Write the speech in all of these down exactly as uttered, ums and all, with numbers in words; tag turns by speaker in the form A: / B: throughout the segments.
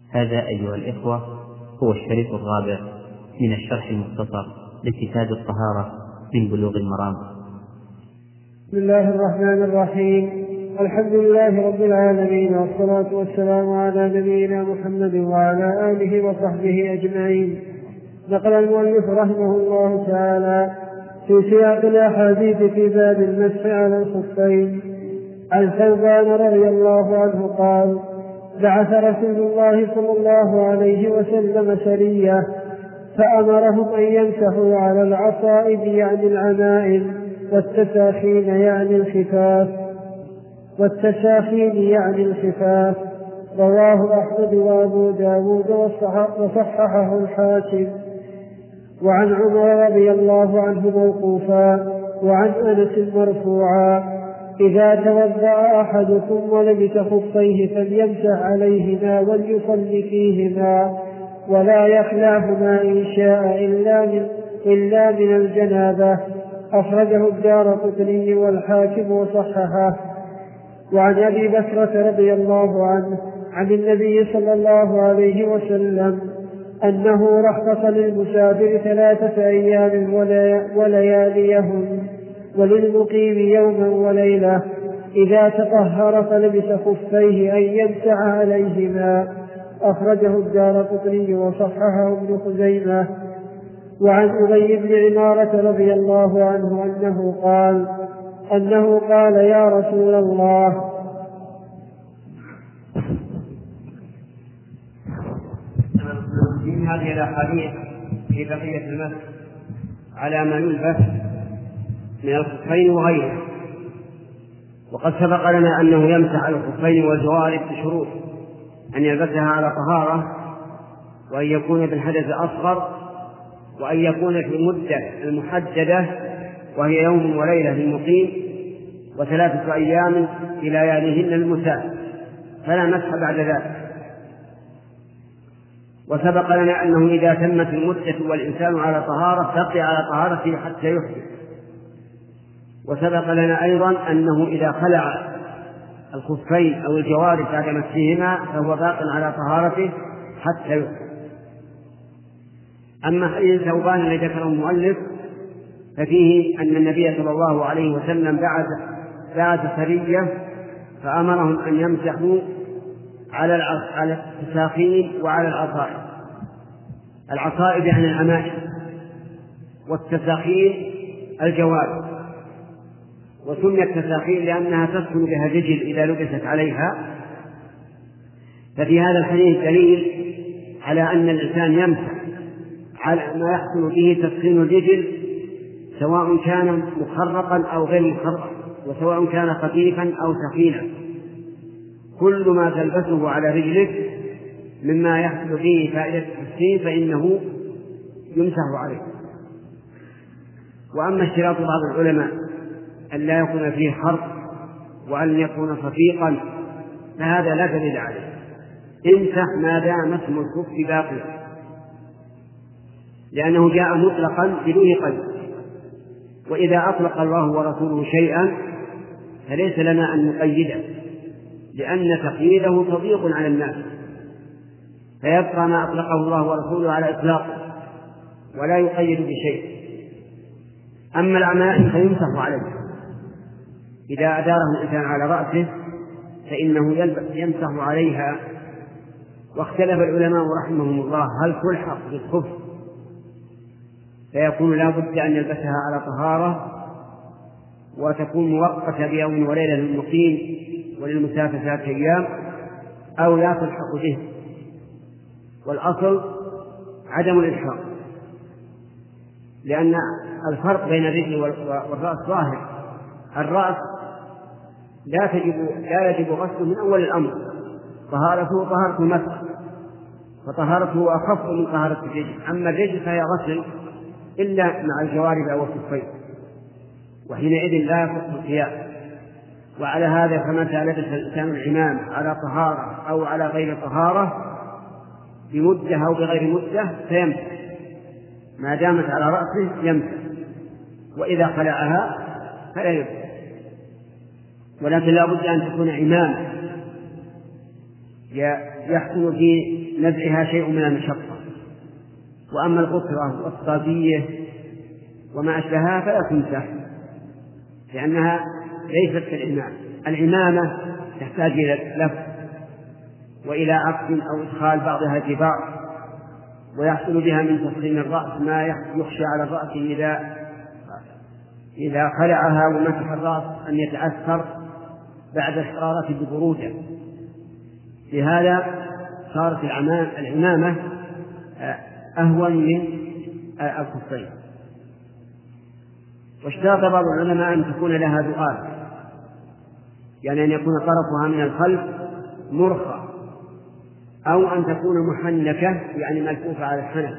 A: هذا أيها الإخوة هو الشريط الرابع من الشرح المختصر لكتاب الطهارة من بلوغ المرام.
B: بسم الله الرحمن الرحيم. الحمد لله رب العالمين، والصلاة والسلام على نبينا محمد وعلى آله وصحبه أجمعين. نقل المؤلف رحمه الله تعالى في سياق الأحاديث في باب المسح على الخفين عن ثوبان رضي الله عنه قال: بعث رسول الله صلى الله عليه وسلم سرية فأمرهم أن يمسحوا على العصائب يعني العمائم، والتساخين يعني الخفاف والتساخين يعني الخفاف رواه أحمد وأبو داود وصححه الحاكم. وعن عمر رضي الله عنه موقوفا وعن أنس مرفوعا: إذا توضأ أحدكم ولبس خفيه فليمسح عليهما وليصلي فيهما ولا يخلعهما إن شاء إلا من, إلا من الجنابة. أخرجه الدارقطني والحاكم وصححه. وعن أبي بكرة رضي الله عنه عن النبي صلى الله عليه وسلم أنه رخص للمسافر ثلاثة أيام ولياليهم وللمقيم يوما وليلة إذا تطهر فلبس خفيه أن يمسح عليهما. أخرجه الدارقطني وصححه ابن خزيمة. وعن أبي بن عمارة رضي الله عنه أنه قال أنه قال يا رسول الله
C: من هذه الأحاديث في بقية المسح على ما يلبس من الخفين وغيره. وقد سبق لنا أنه يمسح على الخفين والجوارب بشروط: أن يلبسها على طهارة، وأن يكون بالحدث أصغر، وأن يكون في المدة المحددة وهي يوم وليلة للمقيم، وثلاثة أيام في لياليهن للمسافر، فلا مسح بعد ذلك. وسبق لنا أنه إذا تمت المدة والإنسان على طهارة بقي على طهارته حتى يحدث. وسبق لنا أيضا أنه إذا خلع الخفين أو الجوارب بعد مسحهما فهو باق على طهارته حتى يحدث. أما حديث ثوبان الذي ذكره المؤلف ففيه أن النبي صلى الله عليه وسلم بعث بعث سرية فأمرهم أن يمسحوا على التساخين وعلى العصائب. العصائب يعني العمائم، والتساخين الجوارب. وسميت تساخين لأنها تسكن بها الرجل إذا لبست عليها. ففي هذا الحديث دليل على أن الإنسان يمسح على ما يحصل به تسخين الرجل، سواء كان مخرقا أو غير مخرق، وسواء كان خفيفا أو ثقيلا. كل ما تلبسه على رجلك مما يحصل به فائدة التسخين فإنه يمسح عليه. وأما اشتراط بعض العلماء أن لا يكون فيه حرق وأن يكون صفيقا فهذا لا دليل عليه. امسح ما دام اسم الكف باقيا، لأنه جاء مطلقا بدون قيد. وإذا أطلق الله ورسوله شيئا فليس لنا أن نقيده، لأن تقييده تضييق على الناس، فيبقى ما أطلقه الله ورسوله على إطلاقه ولا يقيد بشيء. أما العمائم فيمسح عليه، إذا أداره الإنسان على رأسه فإنه يمسح عليها. واختلف العلماء رحمهم الله هل تلحق بالخف فيكون لا بد أن يلبسها على طهارة وتكون مؤقتة بيوم وليلة للمقيم وللمسافر ثلاثة أيام، أو لا تلحق به. والأصل عدم الإلحاق، لأن الفرق بين الرجل والرأس ظاهر. الرأس لا تجب لا يجب غسله من أول الأمر، طهارته طهارة المسح، فطهارته أخف من طهارة الرجل. أما الرجل فهي غسل إلا مع الجوارب أو الكفين، وحينئذ لا يصح القياس. وعلى هذا فمتى لبس الإنسان العمام على طهارة أو على غير طهارة بمدة أو بغير مدة فيمسح، ما دامت على رأسه يمسح، وإذا خلعها فلا يمسح. ولكن لا بد أن تكون عمامة يحصل في نزعها شيء من المشقة. وأما الغترة والصابية وما أشبهها فلا تمسح، لأنها ليست كالعمامة. العمامة تحتاج إلى لف وإلى عقد أو إدخال بعضها في بعض، ويحصل بها من تسخين الرأس ما يخشى على الرأس إذا إذا خلعها ومسح الرأس أن يتأثر بعد الحرارة ببرودة. لهذا صارت العمامة أهون من الخفين. واشترط بعض العلماء أن تكون لها ذؤاب، يعني أن يكون طرفها من الخلف مرخى، أو أن تكون محنكة يعني ملفوفة على الحنك،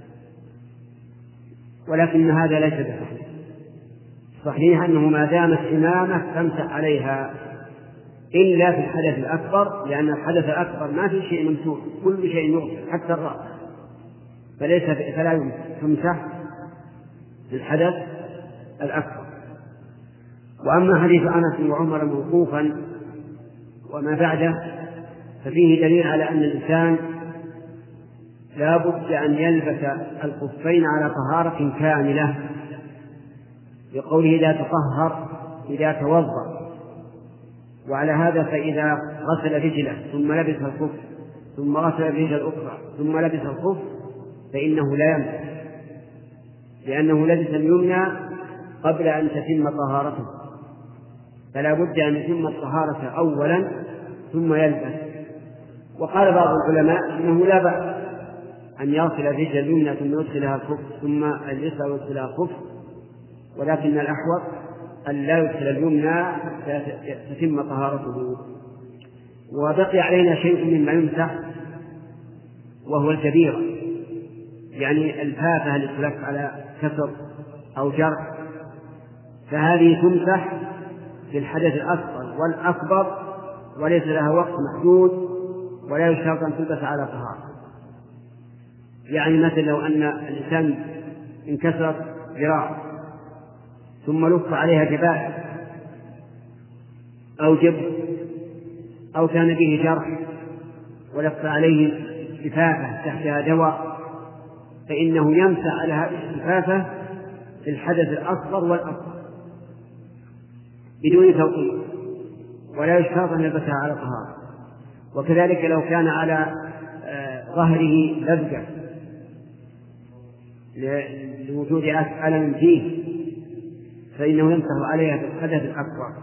C: ولكن هذا ليس بصحيح. صحيح أنه ما دامت عمامة تمسح عليها إلا في الحدث الأكبر، لأن الحدث الأكبر ما في شيء ممسوح، كل شيء يغسل حتى الرأس، فليس فلا تمسح في الحدث الأكبر. وأما حديث أنس وعمر موقوفا وما بعده ففيه دليل على أن الإنسان لا بد أن يلبس الخفين على طهارة كاملة، بقوله لا تطهر إذا توضأ. وعلى هذا فإذا غسل رجله ثم لبس الخف ثم غسل الرجل الأخرى ثم لبس الخف فإنه لا يمسح، لأنه لبس اليمنى قبل أن تتم طهارته، فلا بد أن يتم الطهارة أولا ثم يلبس. وقال بعض العلماء إنه لا بأس أن يغسل الرجل اليمنى ثم يدخلها الخف ثم اليسرى يدخلها الخف، ولكن الأحوط أن لا يدخل اليمنى حتى تتم طهارته. وبقي علينا شيء مما يمسح وهو الكبيرة، يعني الفافة التي تلف على كسر أو جرح، فهذه تمسح في الحدث الأصغر والأكبر، وليس لها وقت محدود، ولا يشترط أن تلبس على طهارة. يعني مثل لو أن الإنسان انكسرت ذراع ثم لف عليها جبال أو جبر أو كان به جرح ولف عليه لفافة تحتها دواء، فإنه يمسح على هذه اللفافة في الحدث الأصغر والأكبر بدون توقيت، ولا يشترط أن يلبسها على طهارة. وكذلك لو كان على ظهره لزقة لوجود ألم فيه فإنه يمسح عليها في الحدث الأكبر،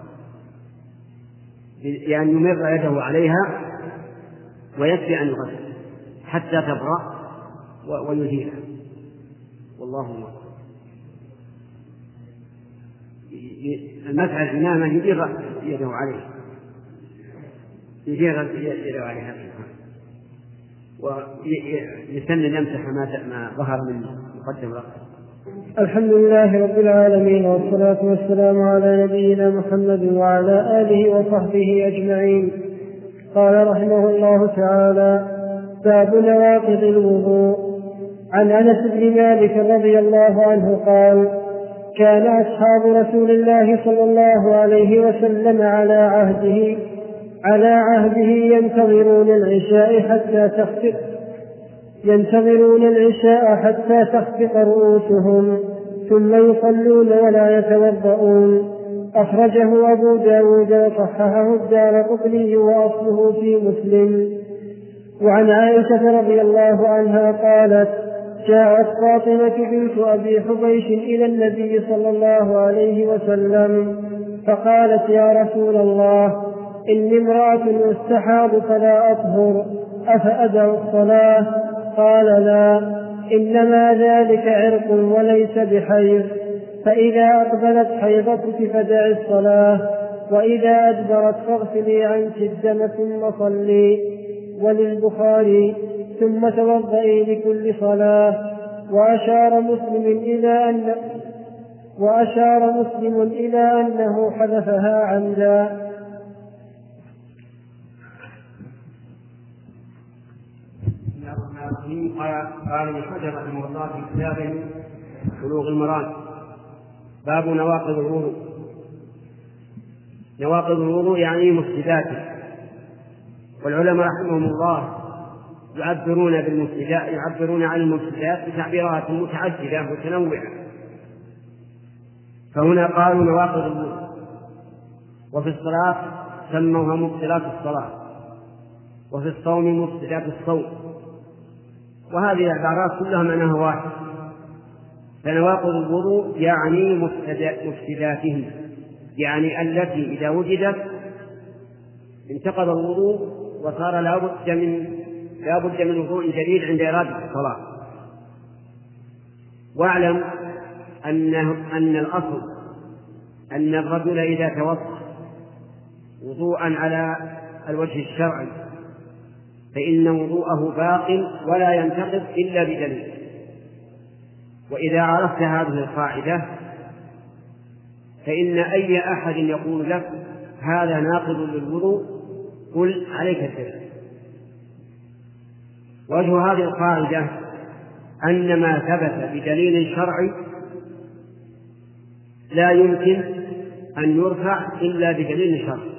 C: يعني يمر يده عليها ويكفي أن يغسل حتى تبرأ ويزيلها، والله أعلم. المسح الإمامة يدير يده عليه يدير يده عليها ويسن يمسح ما ظهر من مقدم رأسه.
B: الحمد لله رب العالمين، والصلاة والسلام على نبينا محمد وعلى آله وصحبه أجمعين. قال رحمه الله تعالى: باب نواقض الوضوء. عن أنس بن مالك رضي الله عنه قال: كان أصحاب رسول الله صلى الله عليه وسلم على عهده على عهده ينتظرون العشاء حتى تخفق ينتظرون العشاء حتى تخفق رؤوسهم ثم يصلون ولا يتوضؤون. أخرجه أبو داود وصححه الدارقطني وأصله في مسلم. وعن عائشة رضي الله عنها قالت: جاءت فاطمة بنت أبي حبيش إلى النبي صلى الله عليه وسلم فقالت: يا رسول الله، إني امرأة استحاض فلا أطهر، أفأدع الصلاة؟ قال: لا، إنما ذلك عرق وليس بحيض، فإذا أقبلت حيضتك فدعي الصلاة، وإذا أدبرت فاغسلي عنك الدم ثم صلي. وللبخاري: ثم توضئي لكل صلاة. وأشار مسلم إلى أن وأشار مسلم إلى أنه حذفها عمدا.
C: قال ابن حجر رحمه الله في كتابه بلوغ المرام: باب نواقض الوضوء. نواقض الوضوء يعني مفسداته. والعلماء رحمهم الله يعبرون بالمفسدات يعبرون عن المفسدات بتعبيرات متعددة متنوعة. فهنا قالوا نواقض الوضوء، وفي الصلاة سموها مبطلات الصلاة، وفي الصوم مفسدات الصوم، وهذه العبارات كلها معناها واحد. فنواقض الوضوء يعني مفسداته، يعني التي إذا وجدت انتقض الوضوء وصار لا بد من لا بد من وضوء جديد عند إرادة الصلاة. واعلم أن أن الأصل أن الرجل إذا توضأ وضوءا على الوجه الشرعي فإن وضوءه باق ولا ينتقض إلا بدليل. وإذا عرفت هذه القاعدة فإن أي أحد يقول لك هذا ناقض للوضوء قل عليك الدليل. وجه هذه القاعدة أن ما ثبت بدليل شرعي لا يمكن أن يرفع إلا بدليل شرعي.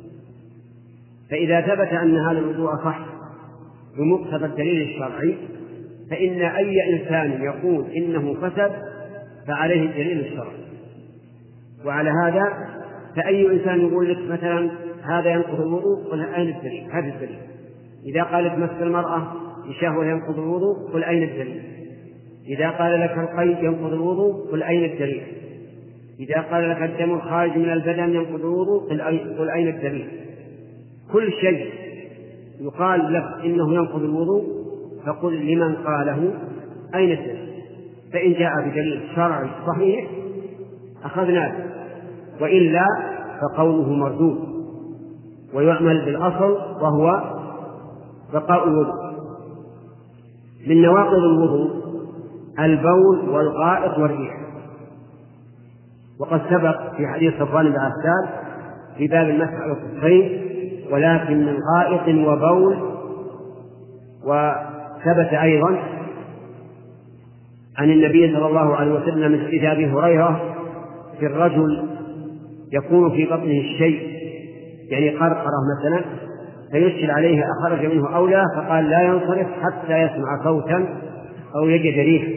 C: فإذا ثبت أن هذا الوضوء صح بمقتضى الدليل الشرعي فإن أي إنسان يقول إنه فسد فعليه الدليل الشرعي. وعلى هذا فأي إنسان يقول لك مثلا هذا ينقض الوضوء قل أين الدليل؟ هذا الدليل. إذا قال لك مس المرأة بشهوة ينقض الوضوء قل أين الدليل؟ إذا قال لك القيد ينقض الوضوء قل أين الدليل؟ إذا قال لك الدم الخارج من البدن ينقض الوضوء قل أين الدليل؟ كل شيء يقال لك إنه ينقض الوضوء فقل لمن قاله أين الدليل؟ فإن جاء بدليل شرعي صحيح أخذناه، وإلا فقوله مردود ويعمل بالأصل وهو بقاء الوضوء. من نواقض الوضوء البول والغائط والريح، وقد سبق في حديث صفوان بن عسال في باب المسح على الخفين ولكن من غائط وبول. وثبت أيضا عن النبي صلى الله عليه وسلم من حديث أبي هريرة في الرجل يكون في بطنه الشيء يعني قرقرة مثلا فيشكل عليه أخرج منه أو لا، فقال لا ينصرف حتى يسمع صوتا أو يجد ريح.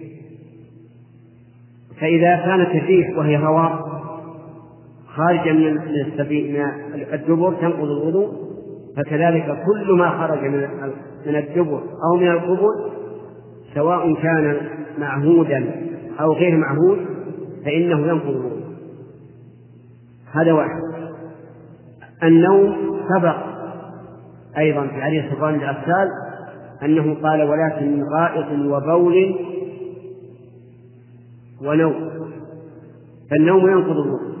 C: فإذا كانت الريح وهي هواء خارجا من الدبر تنقض الوضوء، فكذلك كل ما خرج من الدبر أو من القبل سواء كان معهودا أو غير معهود فإنه ينقض الوضوء. هذا واحد. النوم سبق أيضا في حديث صفوان بن عسال أنه قال ولكن من غائط وبول ونوم، فالنوم ينقض الوضوء.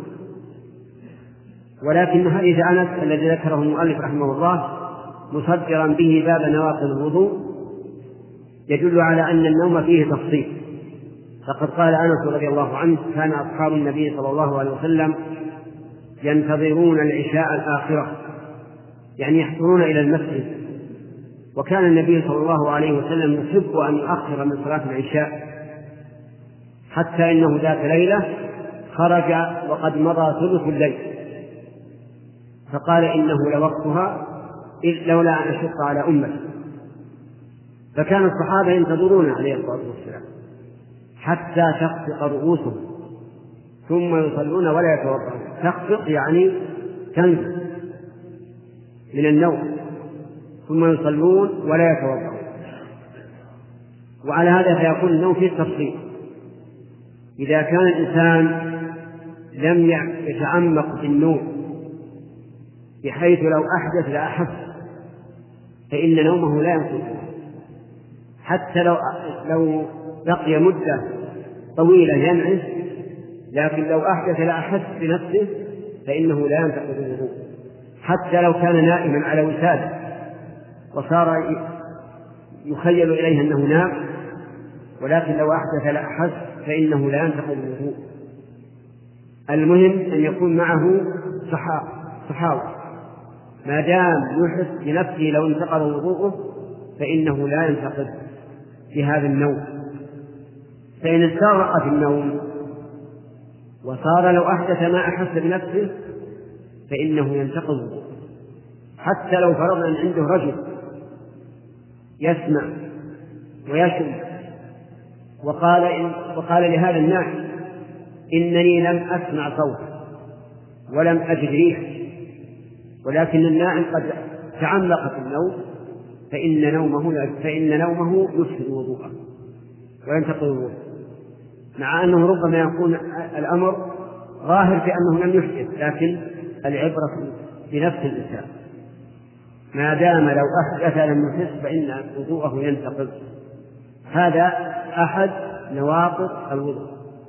C: ولكن حديث أنس الذي ذكره المؤلف رحمه الله مصدرا به باب نواقض الوضوء يدل على أن النوم فيه تفصيل. فقد قال أنس رضي الله عنه كان أصحاب النبي صلى الله عليه وسلم ينتظرون العشاء الآخرة يعني يحضرون إلى المسجد، وكان النبي صلى الله عليه وسلم يحب أن يؤخر من صلاة العشاء حتى إنه ذات ليلة خرج وقد مضى ثلث الليل فقال إنه لوقتها لولا أن أشق على أمتي. فكان الصحابة ينتظرون عليه الصلاة والسلام حتى تخفق رؤوسهم ثم يصلون ولا يتوضؤون. تخفق يعني تنزل من النوم ثم يصلون ولا يتوضؤون. وعلى هذا فيكون النوم فيه تفصيل. إذا كان الإنسان لم يتعمق في النوم بحيث لو أحدث لأحس فإن نومه لا ينقض، حتى لو لو بقي مدة طويلة ينعس، لكن لو أحدث لأحس بنفسه فإنه لا ينتقض الوضوء. حتى لو كان نائما على وسادة وصار يخيل إليه أنه نام، ولكن لو أحدث لأحس فإنه لا ينتقض الوضوء. المهم أن يكون معه صحاوة، ما دام يحس بنفسه لو انتقض وضوءه فإنه لا ينتقض بهذا النوم. فإن استغرق في النوم وصار لو أحدث ما أحس بنفسه فإنه ينتقض وضوءه. حتى لو فرضنا أن عنده رجل يسمع ويشم، وقال, إن وقال لهذا النائم إنني لم أسمع صوتا ولم أجد ريحا، ولكن النائم قد تعمق في النوم فإن نومه, فإن نومه يفسد وضوءه وينتقض وضوءه، مع أنه ربما يكون الأمر ظاهر بأنه لم يحدث، لكن العبرة بنفس الإنسان، ما دام لو أحدث لم يحدث فإن وضوءه ينتقض. هذا أحد نواقض الوضوء.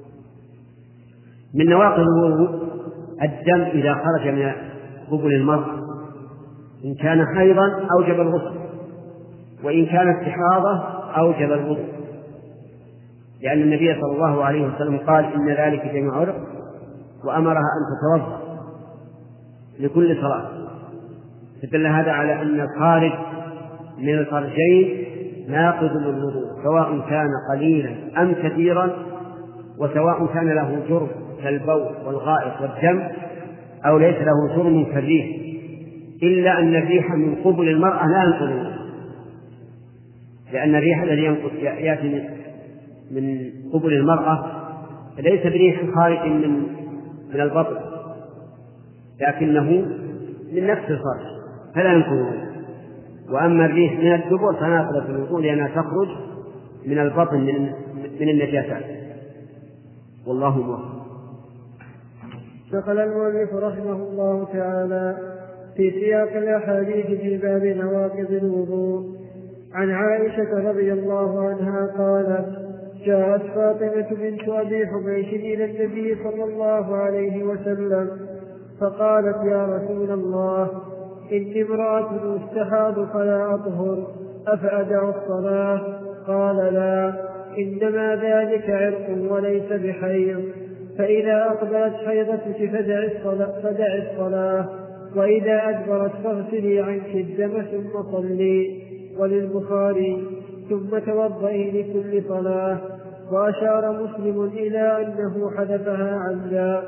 C: من نواقض الوضوء الدم إذا خرج من قبل المرأة، إن كان حيضا أوجب الغسل، وإن كانت استحاضة أوجب الوضوء، لأن النبي صلى الله عليه وسلم قال إن ذلك جميع عرق، وأمرها أن تتوضأ لكل صلاة. فدل هذا على أن الخارج من الفرجين ناقض للوضوء، سواء كان قليلا أم كثيرا، وسواء كان له جرم كالبول والغائط والدم أو ليس له جرم كالريح، إلا أن الريح من قبل المرأة لا ينقض الوضوء، لأن الريح الذي يأتي من قبل المرأة ليس بريح خارج من من البطن، لكنه من نفس الفرج فلا ينقض الوضوء. وأما الريح من الدبر فناقضة الوضوء لأنها تخرج من البطن من, من النجاسات. والله موفق.
B: نقل المؤلف رحمه الله تعالى في سياق الأحاديث في باب نواقض الوضوء عن عائشة رضي الله عنها قالت: جاءت فاطمة بنت أبي حبيش إلى النبي صلى الله عليه وسلم فقالت: يا رسول الله، إني امرأة استحاض فلا أطهر، أفأدع الصلاة؟ قال: لا، إنما ذلك عرق وليس بحيض، فإذا أقبلت حيضتك فدع الصلاة, فدع الصلاة وإذا أدبرت فاغسلي عنك الدم ثم صلي. وللبخاري: ثم توضئي لكل صلاة. وأشار مسلم إلى أنه حذفها عمدا.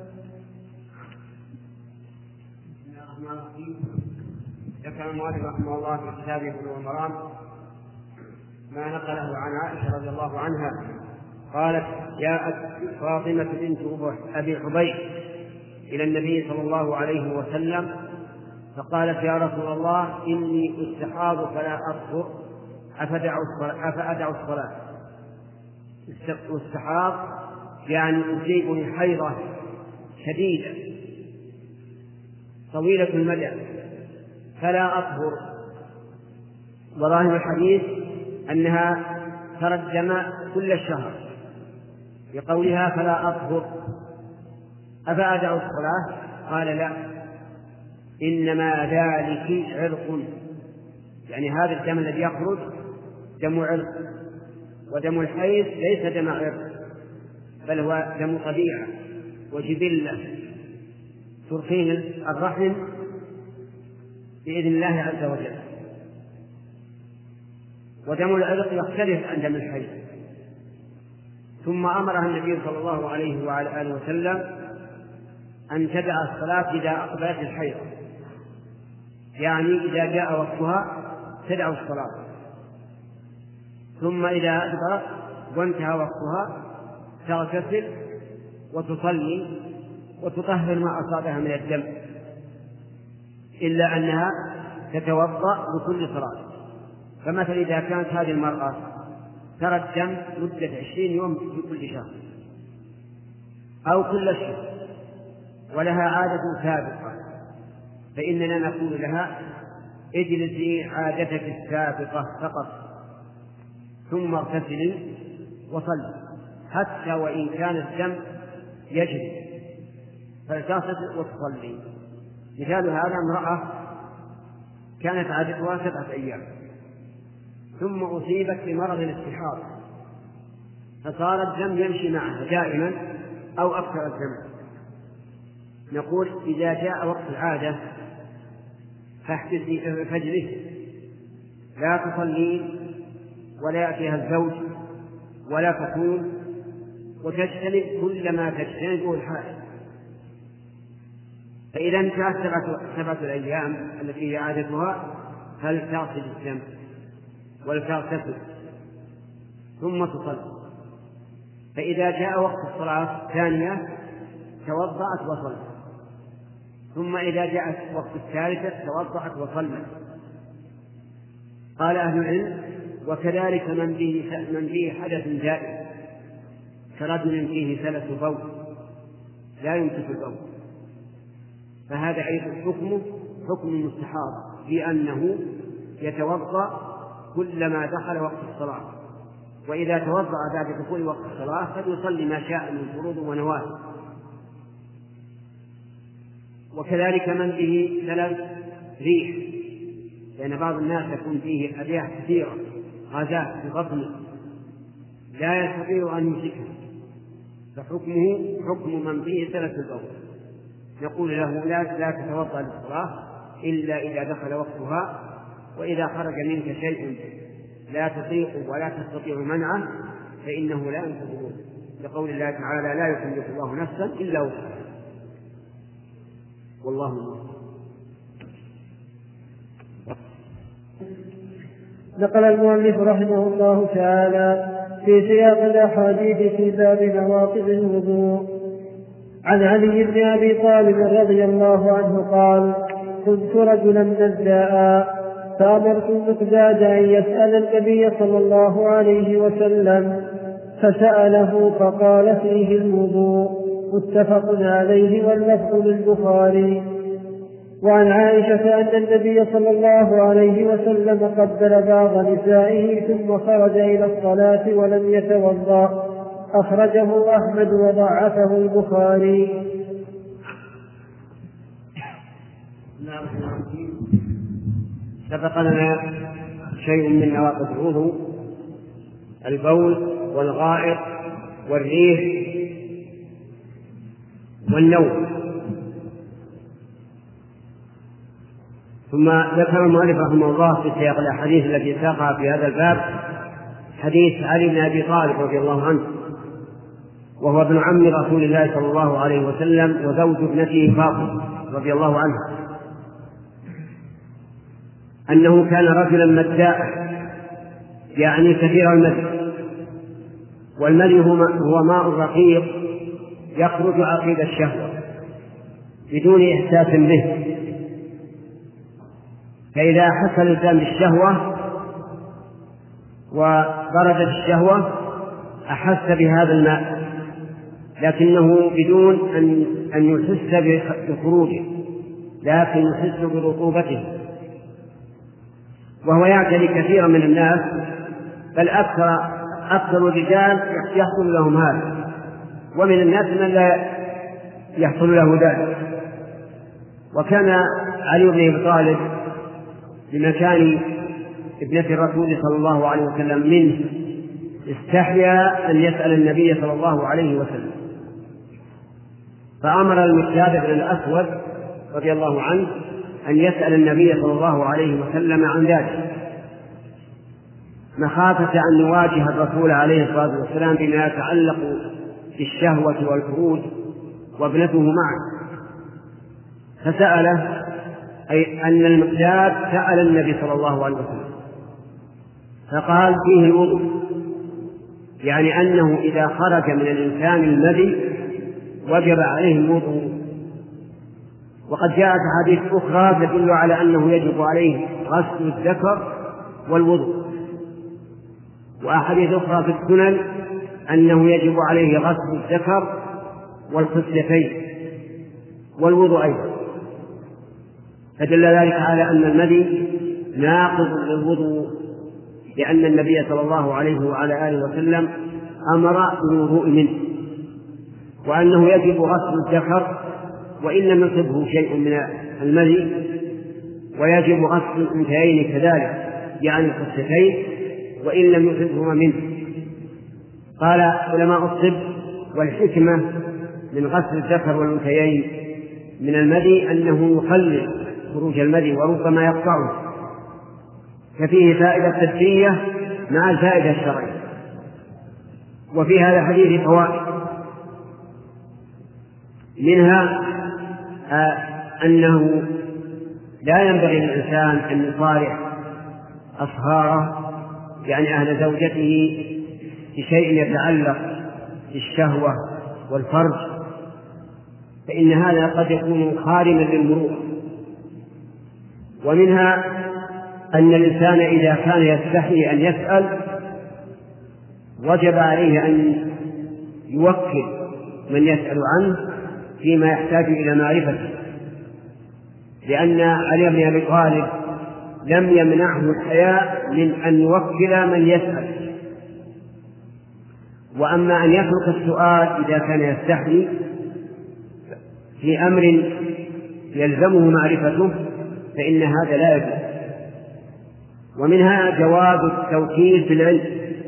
C: ذكر المؤلف رحمه الله في كتابه بلوغ المرام ما نقله عن عائشة رضي الله عنها قالت: جاءت فاطمة بنت أبي حبيش إلى النبي صلى الله عليه وسلم فقالت: يا رسول الله، إني استحاض فلا أطهر، أفأدع الصلاة؟ استحاض يعني تصيبني حيضة شديدة طويلة المدى فلا أطهر. وظاهر الحديث أنها ترى الدم كل الشهر بقولها فلا أطهر، أفأدع الصلاة؟ قال: لا، إنما ذلك عرق، يعني هذا الدم الذي يخرج دم عرق، ودم الحيض ليس دم عرق بل هو دم طبيعة وجبلة ترخين الرحم بإذن الله عز وجل. ودم العرق يختلف عن دم الحيض. ثم أمرها النبي صلى الله عليه وعلى آله وسلم أن تدع الصلاة إذا أقبلت الحيض، يعني إذا جاء وقتها تدع الصلاة، ثم إذا أدبر وانتهى وقتها تغتسل وتصلي وتطهر ما أصابها من الدم، إلا أنها تتوضأ لكل صلاة. فمثلا إذا كانت هذه المرأة ترى الدم مدة عشرين يوم في كل شهر أو كل شهر ولها عادة سابقة، فإننا نقول لها: اجلسي عادتك السابقة فقط، ثم اغتسلي وصلي، حتى وإن كان الدم يجري فلتصل وتصلي. مثال هذا: امرأة كانت عادتها سبعة أيام ثم أصيبت بمرض الاستحاضة فصار الدم يمشي معها دائما أو أكثر الدم، نقول: إذا جاء وقت العادة فاحتسي فاجلسي، لا تصلي ولا يأتيها الزوج ولا تقوم، وتجتنب كل ما تجتنبه الحائض. فإذا انتهت سبعة, سبعة الأيام التي هي عادتها فلتغسل الدم ولتغتسل ثم تصلي، فإذا جاء وقت الصلاة الثانية توضأت وصلت، ثم إذا جاء وقت الثالثة توضأت وصلت. قال أهل العلم: وكذلك من به من به حدث زائد كرجل فيه سلس بول لا يمسك البول، فهذا أيضا حكمه حكم المستحاضة، لأنه يتوضأ كلما دخل وقت الصلاة، وإذا توضأ بعد دخول وقت الصلاة فليصلي ما شاء من فروض ونوافل. وكذلك من به سلس ريح، لأن بعض الناس يكون فيه أرياح كثيرة غازات في بطنه لا يستطيع أن يمسكها، فحكمه حكم من فيه سلس البول، يقول له لا لا تتوضأ للصلاة إلا إذا دخل وقتها، وإذا خرج منك شيء لا تطيق ولا تستطيع منعه فإنه لا ينتظر، لقول الله تعالى: لا يكلف الله نفسا إلا وسعها. والله المستعان.
B: نقل المؤلف رحمه الله تعالى في سياق الأحاديث في باب نواقض الوضوء عن علي بن أبي طالب رضي الله عنه قال: كنت رجلا نزاء فأمرت المقداد أن يسأل النبي صلى الله عليه وسلم، فسأله فقال فيه الوضوء. متفق عليه واللفظ للبخاري. وعن عائشة أن النبي صلى الله عليه وسلم قبل بعض نسائه ثم خرج إلى الصلاة ولم يتوضأ، أخرجه أحمد وضعفه البخاري.
C: سبق لنا شيء من نواقض الوضوء: البول والغائط والريح والنوم. ثم ذكر المؤلف رحمه الله في سياق الأحاديث التي ساقها في هذا الباب حديث علي بن أبي طالب رضي الله عنه، وهو ابن عم رسول الله صلى الله عليه وسلم وزوج ابنته فاطمة رضي الله عنها، أنه كان رجلا مداء، يعني كثير المدي، والمدي هو ماء رقيق يخرج عقيد الشهوة بدون إحساس به، فإذا أحس الإنسان بالشهوة وبردت الشهوة أحس بهذا الماء، لكنه بدون أن يحس بخروجه، لكن يحس برطوبته، وهو يعتري كثيرا من الناس، بل أكثر أكثر الرجال يحصل لهم هذا، ومن الناس من لا يحصل له ذلك. وكان علي بن أبي طالب بمكان ابنة الرسول صلى الله عليه وسلم منه استحيا أن يسأل النبي صلى الله عليه وسلم، فأمر المقداد بن الأسود رضي الله عنه أن يسأل النبي صلى الله عليه وسلم عن ذلك، مخافة أن يواجه الرسول عليه الصلاة والسلام بما يتعلق بالشهوة والخروج وابنته معه. فسأله، أي أن المقداد سأل النبي صلى الله عليه وسلم فقال فيه الوضوء، يعني أنه إذا خرج من الإنسان المذي وجب عليه الوضوء. وقد جاءت أحاديث أخرى تدل على أنه يجب عليه غسل الذكر والوضوء، وأحاديث أخرى في السنن أنه يجب عليه غسل الذكر والخصيتين والوضوء أيضا، فدل ذلك على أن المذي ناقض للوضوء، لأن النبي صلى الله عليه وعلى آله وسلم أمر بالوضوء منه، وأنه يجب غسل الذكر وإن لم يصبه شيء من المذي، ويجب غسل الأنثيين كذلك، يعني الخصيتين، وإن لم يصبهما منه. قال علماء الطب: والحكمة من غسل الذكر والأنثيين من المذي أنه يقلل خروج المذي وربما يقطعه، ففيه فائدة طبية مع الفائدة الشرعية. وفي هذا الحديث فوائد، منها آه أنه لا ينبغي للإنسان أن يصارع أصهاره يعني أهل زوجته بشيء يتعلق بالشهوة والفرج، فإن هذا قد يكون خارما للمروءة. ومنها أن الإنسان إذا كان يستحي أن يسأل وجب عليه أن يوكل من يسأل عنه فيما يحتاج إلى معرفته، لأن علي بن أبي طالب لم يمنعه الحياء من أن يوكل من يسأل. وأما أن يترك السؤال إذا كان يستحي في أمر يلزمه معرفته فإن هذا لا يجوز. ومنها جواز التوكيل في العلم،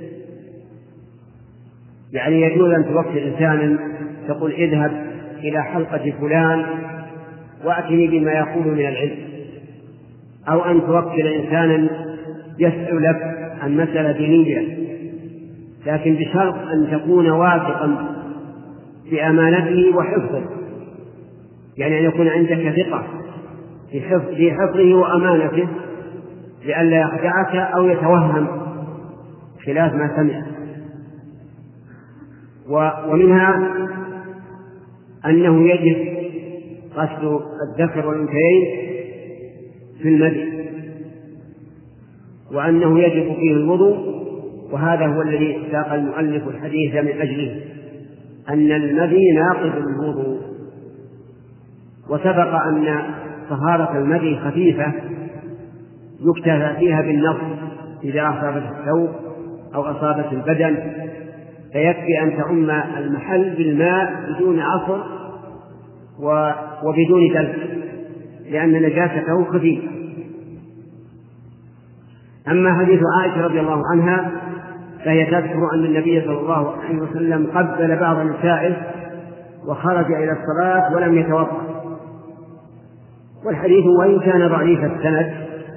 C: يعني يجوز أن توكل إنسانا تقول اذهب إلى حلقة فلان وأتني بما يقول من العلم، أو أن توكل إنسانا يسأل لك عن مسألة دينية، لكن بشرط أن تكون واثقا بأمانته وحفظه، يعني أن يكون عندك ثقة في حفظه وأمانته لئلا يخدعك أو يتوهم خلاف ما سمع. ومنها أنه يجب غسل الذكر والأنثيين في المذي، وأنه يجب فيه الوضوء، وهذا هو الذي ساق المؤلف الحديث من أجله، أن المذي ناقض للوضوء. وسبق أن طهارة المذي خفيفة يكتفى فيها بالنص إذا أصابت الثوب أو أصابت البدن، فيكفي أن تعم المحل بالماء بدون عصر وبدون دلك، لأن نجاسته خفيفة. أما حديث عائشة رضي الله عنها فهي تذكر أن النبي صلى الله عليه وسلم قبل بعض نسائه وخرج إلى الصلاة ولم يتوضأ، والحديث وإن كان ضعيف السند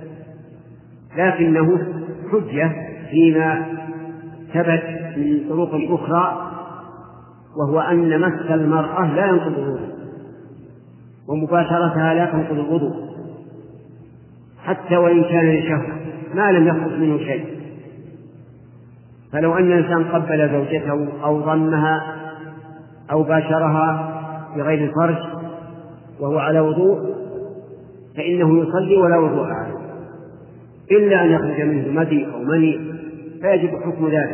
C: لكنه حجة فيما ثبت من طرق أخرى، وهو أن مس المرأة لا ينقض الوضوء ومباشرتها لا تنقض الوضوء حتى وإن كان لشهوة ما لم يخرج منه شيء. فلو أن الإنسان قبل زوجته أو ضمها أو باشرها بغير الفرج وهو على وضوء فإنه يصلي ولا وضوء عليه، إلا أن يخرج منه مدي أو مني فيجب حكم ذلك.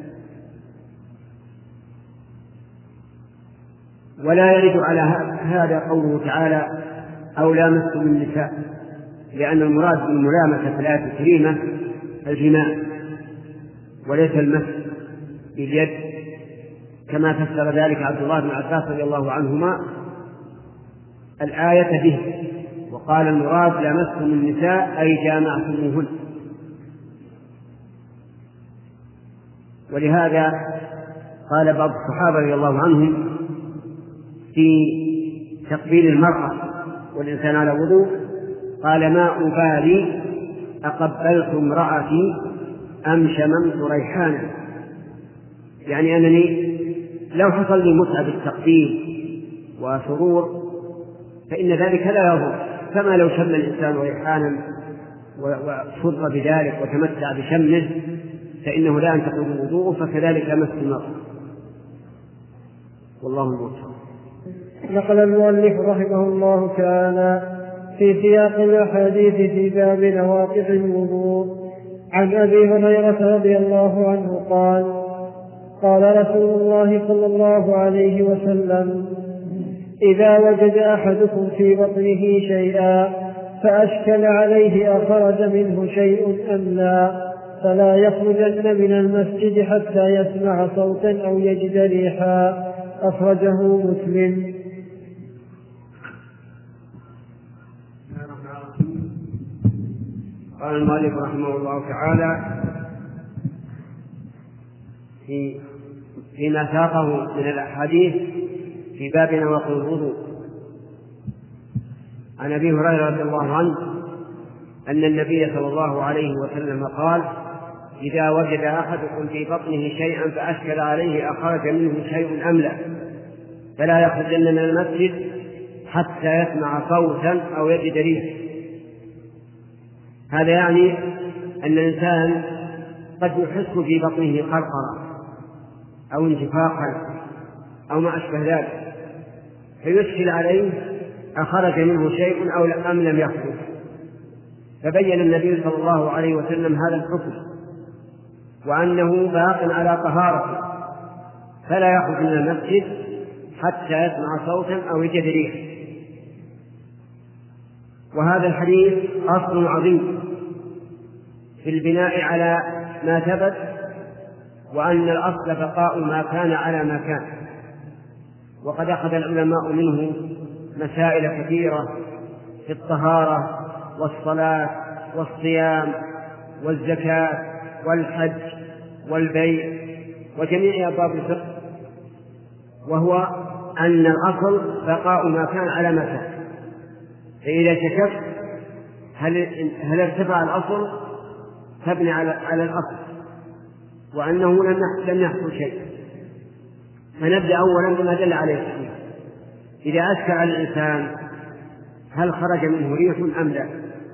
C: ولا يرد على هذا قوله تعالى أو لامستم النساء، لأن المراد بالملامسة في الآية الكريمة الجماع وليس المس باليد، كما فسر ذلك عبد الله بن عباس رضي الله عنهما الآية به، وقال المراد لامستم النساء أي جامعتموهن. ولهذا قال بعض الصحابة رضي الله عنهم في تقبيل المرأة والإنسان على وضوء قال ما أبالي أقبلت امرأتي أم شممت ريحانا، يعني أنني لو حصل لي متعة بالتقبيل وسرور فإن ذلك لا يضر، كما لو شم الإنسان ريحانا وسر بذلك وتمتع بشمه فإنه لا ينتقض الوضوء، فكذلك مس المرأة. والله الموفق.
B: نقل المؤلف رحمه الله تعالى في سياق الأحاديث في باب نواقض الوضوء عن أبي هريرة رضي الله عنه قال قال رسول الله صلى الله عليه وسلم إذا وجد أحدكم في بطنه شيئا فأشكل عليه أخرج منه شيء أم لا فلا يخرجن من المسجد حتى يسمع صوتا أو يجد ريحا، أخرجه مسلم.
C: قال المؤلف رحمه الله تعالى في فيما ساقه من الأحاديث في باب نواقض الوضوء عن أبي هريرة رضي الله عنه أن النبي صلى الله عليه وسلم قال إذا وجد أحدكم في بطنه شيئا فأشكل عليه أخرج منه شيء أم لا فلا يخرجن من المسجد حتى يسمع صوتا أو يجد ريح. هذا يعني أن الإنسان قد يحس في بطنه قرقرة أو انتفاخا أو ما أشبه ذلك، فيشكل عليه أخرج منه شيء أو أم لم يخرج، فبين النبي صلى الله عليه وسلم هذا الحكم وأنه باق على طهارته، فلا يخرج من المسجد حتى يسمع صوتا أو يجد ريحا. وهذا الحديث أصل عظيم في البناء على ما ثبت، وأن الأصل بقاء ما كان على ما كان. وقد أخذ العلماء منه مسائل كثيرة في الطهارة والصلاة والصيام والزكاة والحج والبيع وجميع أبواب الفقه، وهو أن الأصل بقاء ما كان على ما كان. فإذا شككت هل هل ارتفع الأصل تبني على على الأصل وأنه لم يحصل شيء. فنبدأ أولا بما دل عليه الحديث. إذا أشكل على الإنسان هل خرج منه ريح أم لا،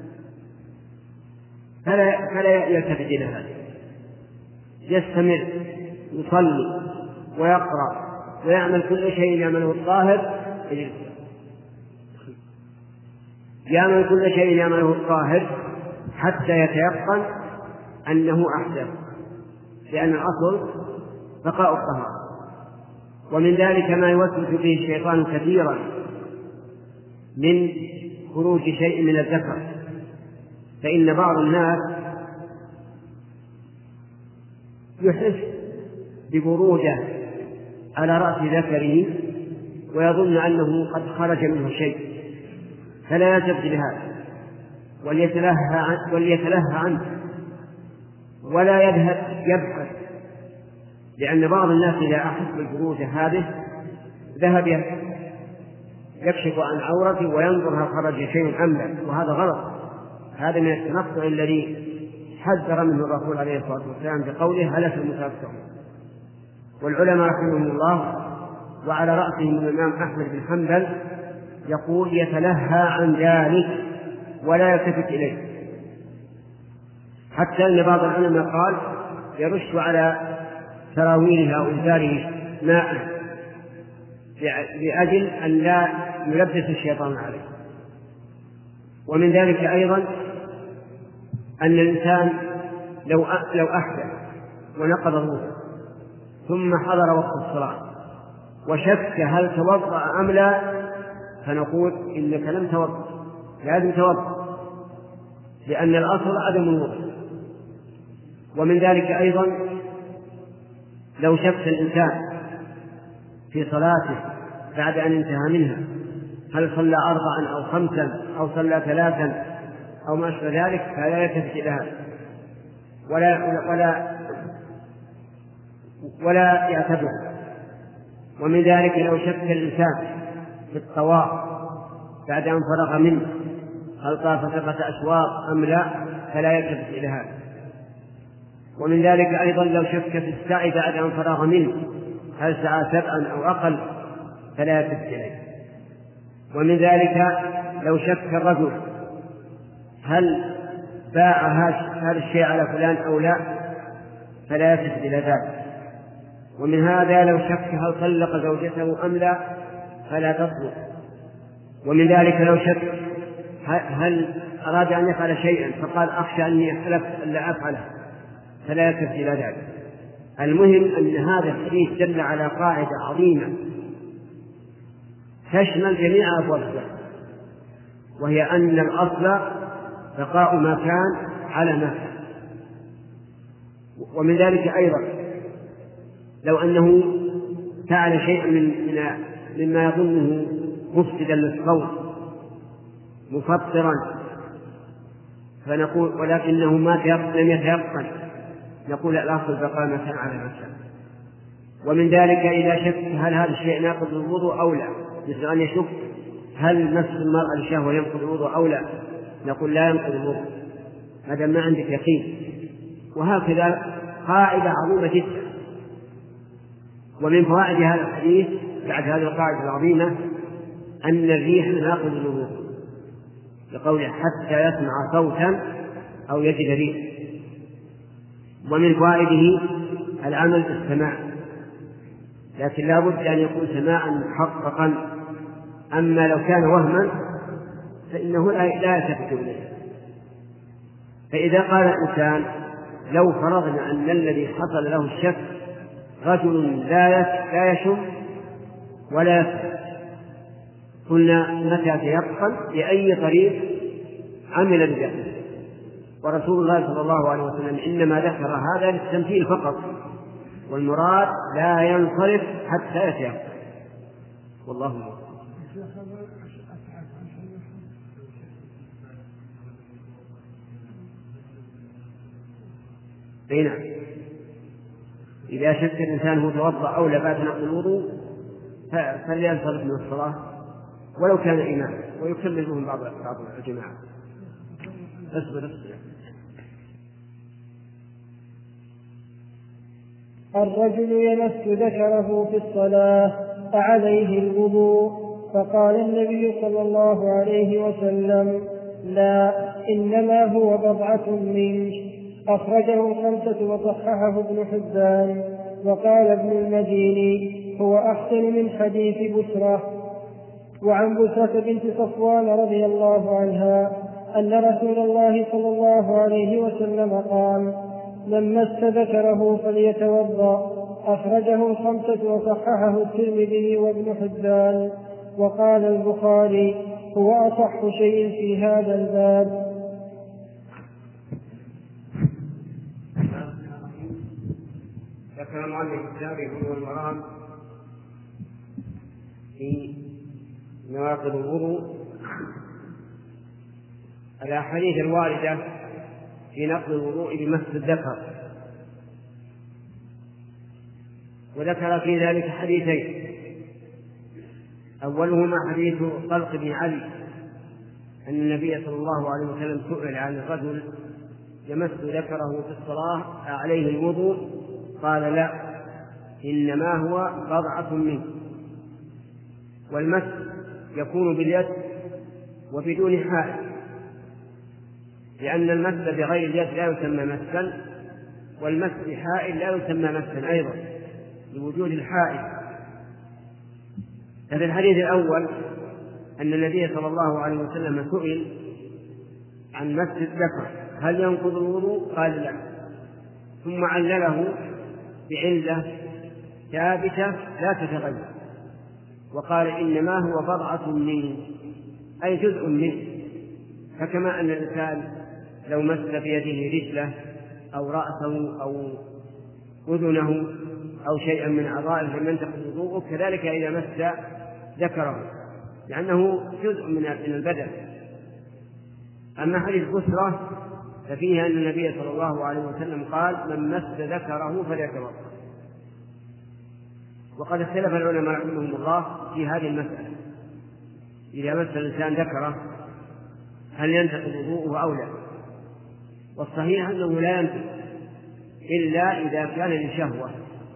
C: فلا, فلا يلتفت إلى هذا، يستمر يصلي ويقرأ ويعمل كل شيء يعمله الطاهر يعمل كل شيء يعمله الطاهر حتى يتيقن أنه أحدث، لأن الأصل بقاء الطهارة. ومن ذلك ما يوسوس به الشيطان كثيرا من خروج شيء من الذكر، فإن بعض الناس يحس ببرودة على رأس ذكره ويظن أنه قد خرج منه شيء، فلا يلتفت لهذا وليتلهى عنه ولا يذهب يبحث، لأن بعض الناس إذا أحس بالبرودة هذه ذهب يكشف عن عورته وينظر هل خرج شيء أم لا، وهذا غلط. هذا من التنطع الذي حذر منه الرسول عليه الصلاة والسلام بقوله هلك المتنطعون. والعلماء رحمهم الله وعلى رأسهم الإمام أحمد بن حنبل يقول يتلهى عن ذلك ولا يلتفت إليه، حتى أن بعض العلماء قال يرش على سراويلها وإزاره ماء لأجل أن لا يلبس الشيطان عليه. ومن ذلك أيضا أن الإنسان لو لو أحدث ونقض الوضوء ثم حضر وقت الصلاة وشك هل توضأ أم لا، فنقول إنك لم توضأ، لازم توضأ، لأن الأصل عدم الوضوء. ومن ذلك أيضا لو شك الإنسان في صلاته بعد أن انتهى منها هل صلى أربعا أو خمسا أو صلى ثلاثا أو ما أشبه ذلك، فلا يلتفت إلى هذا ولا ولا ولا يعتبر. ومن ذلك لو شك الإنسان في الطواف بعد أن فرغ منه هل طاف سبعة أشواط أم لا، فلا يلتفت إلى هذا. ومن ذلك أيضا لو شك في السعي بعد أن فرغ منه هل سعى سبعا أو أقل، فلا يلتفت إليه. ومن ذلك لو شك الرجل هل باع هذا الشيء على فلان أو لا، فلا يلتفت إلى ذلك. ومن هذا لو شك هل طلق زوجته أم لا، فلا تطلق. ومن ذلك لو شك هل أراد أن يفعل شيئا فقال أخشى أني أحلف ألا أفعله، فلا يلتفت إلى ذلك. المهم أن هذا الحديث دل على قاعدة عظيمة تشمل جميع أبواب الفقه، وهي أن الأصل بقاء ما كان على ما كان. ومن ذلك أيضا لو أنه فعل شيئا من مما يظنه مفسدا للصوم مفطرا فنقول ولكنه ما لم يتيقن، نقول الأصل بقاء ما كان على ما كان. ومن ذلك إذا شك هل هذا الشيء ناقض الوضوء أو لا، مثل أن يشك هل مس المرأة للشهوة ينقض الوضوء أو لا، نقول لا ينقض الوضوء هذا ما عندك يقين. وهكذا قاعدة عظيمة جدا. ومن فوائد هذا الحديث بعد هذه القاعدة العظيمة أن الريح ناقض الوضوء، لقوله حتى يسمع صوتا أو يجد ريح. ومن فوائده العمل بالسماع، لكن لا بد أن يكون سماعا محققا. أما لو كان وهما فإنه لا يلتفت إليه. فإذا قال الإنسان لو فرضنا أن الذي حصل له الشك رجل لا يشم ولا يسمع، قلنا متى تيقن بأي طريق عمل بذلك. ورسول الله صلى الله عليه وسلم إنما ذكر هذا للتمثيل فقط، والمراد لا ينصرف حتى يتيقن. والله أعلم. نعم، إذا شك الإنسان هو توضأ أو لا بعد نقض الوضوء فلينصرف من الصلاة ولو كان إماما، ويكمل بهم بعض بعض الجماعة. اصبر اصبر.
B: الرجل يمس ذكره في الصلاة فعليه الوضوء، فقال النبي صلى الله عليه وسلم: لا، إنما هو بضعة منك. أخرجه الخمسة وصححه ابن حبان. وقال ابن المديني: هو أحسن من حديث بسرة. وعن بسرة بنت صفوان رضي الله عنها أن رسول الله صلى الله عليه وسلم قال: من مس ذكره فليتوضأ. أخرجه الخمسة وصححه الترمذي وابن حبان. وقال البخاري: هو أصح شيء في هذا الباب.
C: ذكر المؤلف كتابه بلوغ المرام في نواقض الوضوء الأحاديث الواردة في نقض الوضوء بمس الذكر، وذكر في ذلك حديثين. أولهما حديث طلق بن علي أن النبي صلى الله عليه وسلم سئل عن الرجل يمس ذكره في الصلاة عليه الوضوء، قال: لا، إنما هو بضعة منه. والمس يكون باليد وبدون حائل، لأن المس بغير اليد لا يسمى مسا، والمس بحائل لا يسمى مسا أيضا لوجود الحائل. ففي الحديث الأول أن النبي صلى الله عليه وسلم سئل عن مس الذكر هل ينقض الوضوء؟ قال: لا، ثم علله بعلة ثابتة لا تتغير، وقال: إنما هو بضعة منه، أي جزء منه. فكما أن الإنسان لو مس بيده رجله أو رأسه أو أذنه أو شيئا من أعضائه لم ينتقض وضوءه، كذلك إذا مس ذكره، لأنه جزء من البدن. أما حديث بسرة ففيه أن النبي صلى الله عليه وسلم قال: من مس ذكره فليتوضأ. وقد اختلف العلماء رحمهم الله في هذه المسألة، إذا مس الإنسان ذكره هل ينتقض وضوءه أو لا؟ والصحيح أنه لا ينتقض إلا إذا كان لشهوة.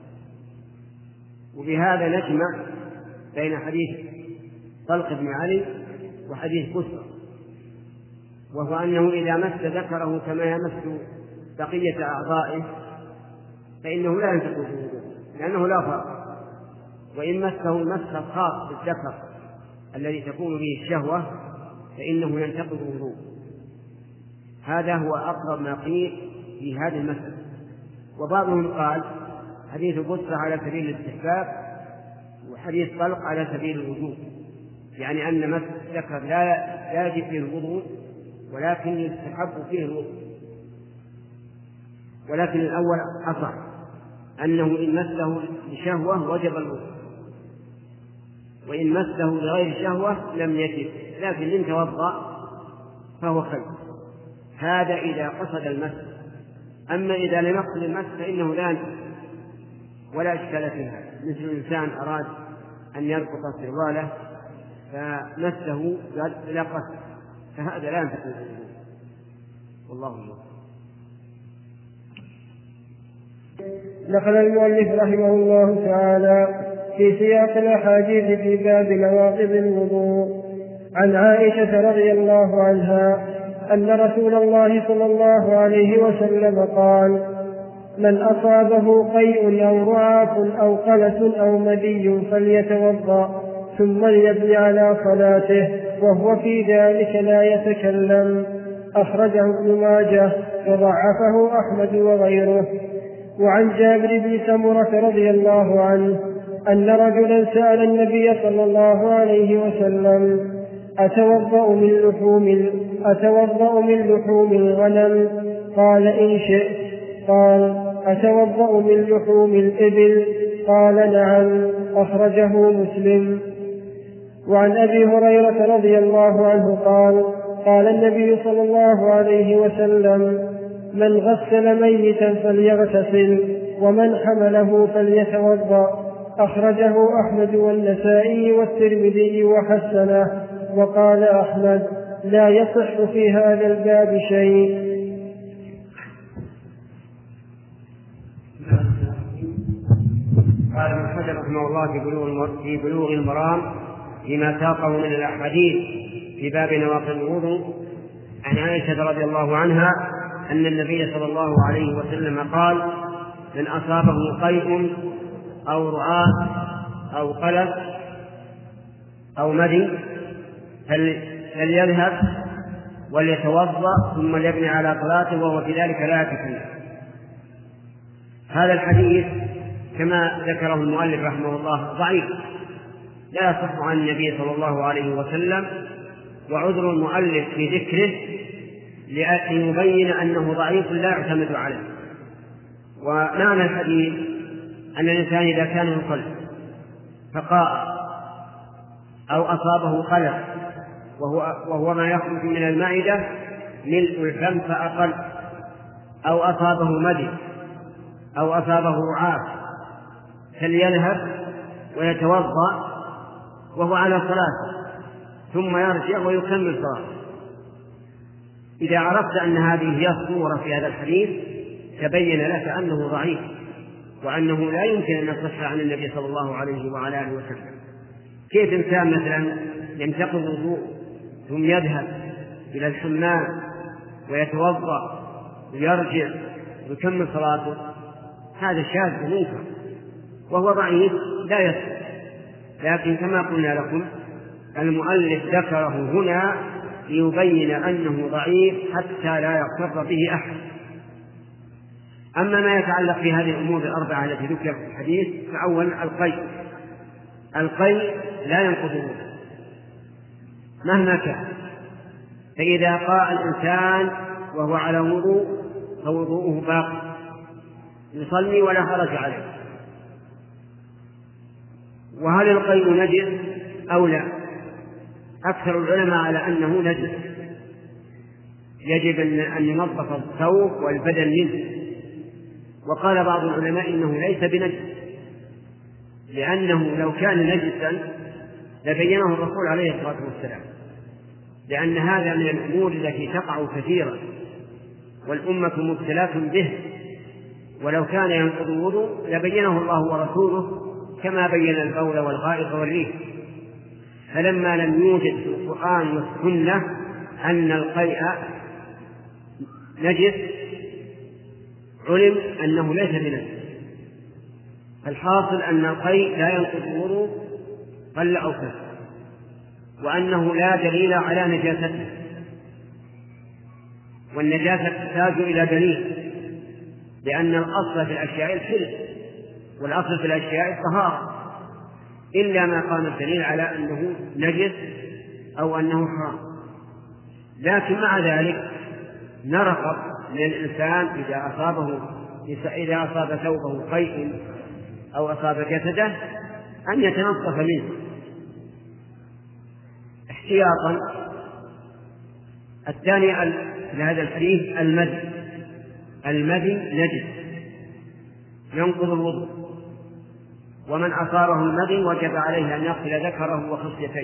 C: وبهذا نجمع بين حديث طلق بن علي وحديث بسرة، وهو أنه إذا مس ذكره كما يمس بقية أعضائه فإنه لا ينتقض وضوءه، لأنه لا فرق. وإن مسه المس الخاص بالذكر الذي تكون به الشهوة فإنه ينتقض وضوءه. هذا هو أقرب ما قيل في هذه المسألة. وبعضهم قال حديث بسرة على سبيل الاستحباب، وحديث طلق على سبيل الوجوب، يعني أن مس الذكر لا لا يجب فيه الوضوء ولكن يستحب فيه الوضوء. ولكن الأول أصح، أنه إن مسه لشهوة وجب الوضوء، وإن مسه لغير شهوة لم يجب، لكن إن توضأ فهو خير. هذا إذا قصد المس. أما إذا لم يقصد المس فإنه لا ينتهي ولا إشكال فيها. مثل الإنسان أراد أن يربط سرواله فمسه بلا قصد، فهذا لا ينتهي. والله أعلم.
B: نقل المؤلف رحمه الله تعالى في سياق الأحاديث في باب نواقض الوضوء عن عائشة رضي الله عنها أن رسول الله صلى الله عليه وسلم قال: من أصابه قيء أو رعاف أو قلس أو مدي فليتوضأ ثم ليبني على صلاته وهو في ذلك لا يتكلم. أخرجه ابن ماجه وضعفه أحمد وغيره. وعن جابر بن سمرة رضي الله عنه أن رجلا سأل النبي صلى الله عليه وسلم: أتوضأ من لحوم أتوضأ من لحوم الغنم؟ قال: إن شئت. قال: أتوضأ من لحوم الإبل؟ قال: نعم. أخرجه مسلم. وعن أبي هريرة رضي الله عنه قال: قال النبي صلى الله عليه وسلم: من غسل ميتا فليغتسل ومن حمله فليتوضأ. أخرجه أحمد والنسائي والترمذي وحسنه. وقال أحمد: لا يصح في هذا الباب شيء.
C: قال ابن حجر رحمه الله في بلوغ المرام فيما ساقه من الأحاديث في باب نواقض الوضوء عن عائشة رضي الله عنها أن النبي صلى الله عليه وسلم قال: من أصابه قيء أو رعاف أو قلس أو مدي فليذهب وليتوضأ ثم ليبني على صلاته وهو في ذلك لا يتكلم. هذا الحديث كما ذكره المؤلف رحمه الله ضعيف، لا يصح عن النبي صلى الله عليه وسلم، وعذر المؤلف في ذكره ليبين أنه ضعيف لا يعتمد عليه. ومعنى الحديث أن الإنسان إذا كان يصلي فقاء أو أصابه قلق وهو, وهو ما يخرج من المعدة ملء الفم فأقل، أو أصابه مدي أو أصابه رعاف فليذهب ويتوضأ وهو على صلاته ثم يرجع ويكمل صلاته. إذا عرفت أن هذه هي الصورة في هذا الحديث تبين لك أنه ضعيف وأنه لا يمكن أن يصح عن النبي صلى الله عليه وعلى آله وسلم. كيف إنسان مثلا ينتقض الوضوء ثم يذهب إلى الحمام ويتوضأ ويرجع ويكمل صلاته؟ هذا شاذ منكر وهو ضعيف لا يصح. لكن كما قلنا لكم المؤلف ذكره هنا ليبين أنه ضعيف حتى لا يغتر به أحد. أما ما يتعلق في هذه الأمور الأربعة التي ذكرت في الحديث، فأولا القيء. القيء لا ينقض الوضوء مهما كان، فإذا قاء الإنسان وهو على وضوء فوضوءه باقي يصلي ولا حرج عليه. وهل القيء نجس أو لا؟ أكثر العلماء على أنه نجس، يجب أن ينظف الثوب والبدن منه. وقال بعض العلماء إنه ليس بنجس، لأنه لو كان نجسا لبينه الرسول عليه الصلاة والسلام، لأن هذا من الأمور التي تقع كثيرا والأمة مبتلاة به، ولو كان ينقض الوضوء لبينه الله ورسوله كما بين البول والغائط والريح. فلما لم يوجد في القرآن والسنة أن القيء نجس علم أنه ليس بنجس. الحاصل أن القيء لا ينقض الوضوء قل أو كثر، وأنه لا دليل على نجاسته، والنجاسة تحتاج إلى دليل، لأن الأصل في الأشياء الحل والأصل في الأشياء الطهارة، إلا ما قام الدليل على أنه نجس أو أنه حرام. لكن مع ذلك نرغب من الإنسان إذا أصابه إذا أصاب ثوبه قيء أو أصاب جسده أن يتنظف منه احتياطا. الثاني لهذا الحديث المدي. المدي نجس ينقض الوضوء، ومن أصابه المدي وجب عليه أن يغسل ذكره وخصيتيه.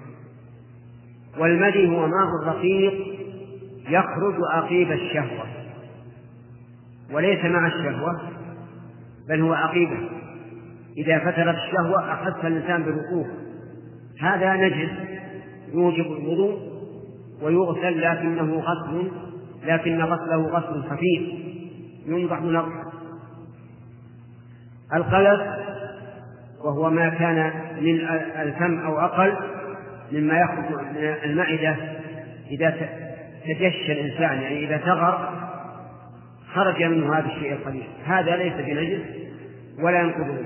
C: والمدي هو ماء رقيق يخرج عقيب الشهوة، وليس مع الشهوة بل هو عقيبة. إذا فترت الشهوة أحس الإنسان بركوب، هذا نجس يوجب الوضوء ويغسل، لكنه غسل لكن غسله غسل خفيف ينضح نضحا القلب وهو ما كان من الفم أو أقل مما يخرج من المعدة إذا تجشى الإنسان، يعني إذا ثغر خرج منه هذا الشيء القليل، هذا ليس بنجس ولا ينقض.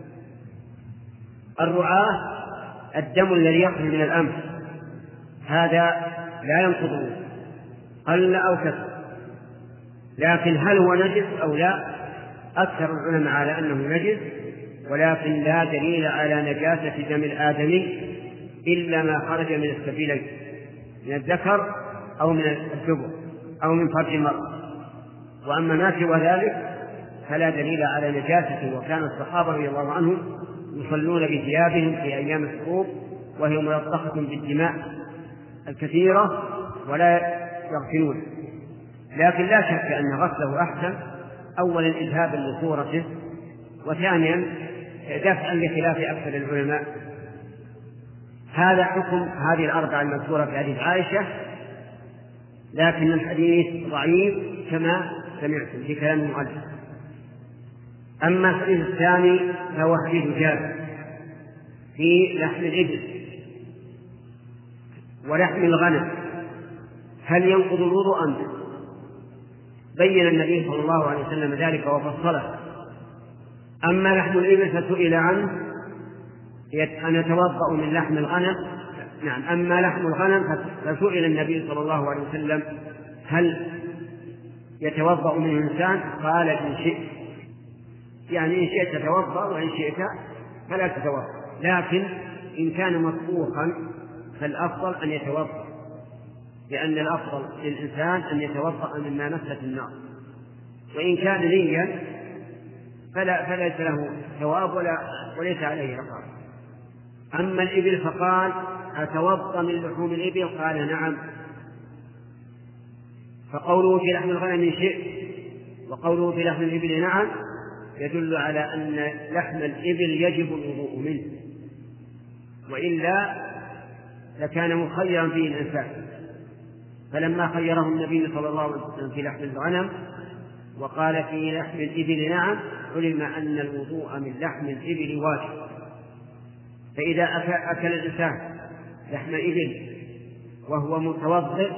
C: الرعاة الدم الذي يخرج من الأنف هذا لا ينقض قل أو كثر، لكن هل هو نجس أو لا؟ أكثر العلماء على أنه نجس، ولكن لا دليل على نجاسة دم الآدمي إلا ما خرج من السبيلين، من الذكر أو من الدبر أو من فرج المرأة، وأما ما سوى ذلك فلا دليل على نجاسته. وكان الصحابة رضي الله عنهم يصلون بثيابهم في أيام الحروب وهي ملطخة بالدماء الكثيرة ولا يغسلون، لكن لا شك أن غسله أحسن، أولا إذهابا لصورته، وثانيا دفعا لخلاف أكثر العلماء. هذا حكم هذه الأربعة المذكورة في حديث عائشة، لكن الحديث ضعيف كما سمعتم في كلام المؤلف. أما الحديث الثاني فهو حديث جابر في لحم الإبل ولحم الغنم هل ينقض الوضوء أم لا؟ بين النبي صلى الله عليه وسلم ذلك وفصله. أما لحم الإبل فسئل عنه أن يتوضأ من لحم الغنم، نعم. أما لحم الغنم فسئل النبي صلى الله عليه وسلم هل يتوضأ منه الإنسان؟ قال إن شئت، يعني إن شئت تتوضأ وإن شئت فلا تتوضأ، لكن إن كان مطبوخا فالأفضل أن يتوضأ، لأن الأفضل للإنسان أن يتوضأ مما مست النار، وإن كان ليا فلا فليس له ثواب ولا وليس عليه عقاب. أما الإبل فقال أتوضأ من لحوم الإبل؟ قال نعم. فقوله في لحم الغنم شئ وقوله في لحم الإبل نعم يدل على أن لحم الإبل يجب الوضوء منه، وإلا لكان مخيرا فيه الإنسان. فلما خيره النبي صلى الله عليه وسلم في لحم الغنم وقال في لحم الإبل نعم، علم أن الوضوء من لحم الإبل واجب. فإذا أكل الإنسان لحم إبل وهو متوضئ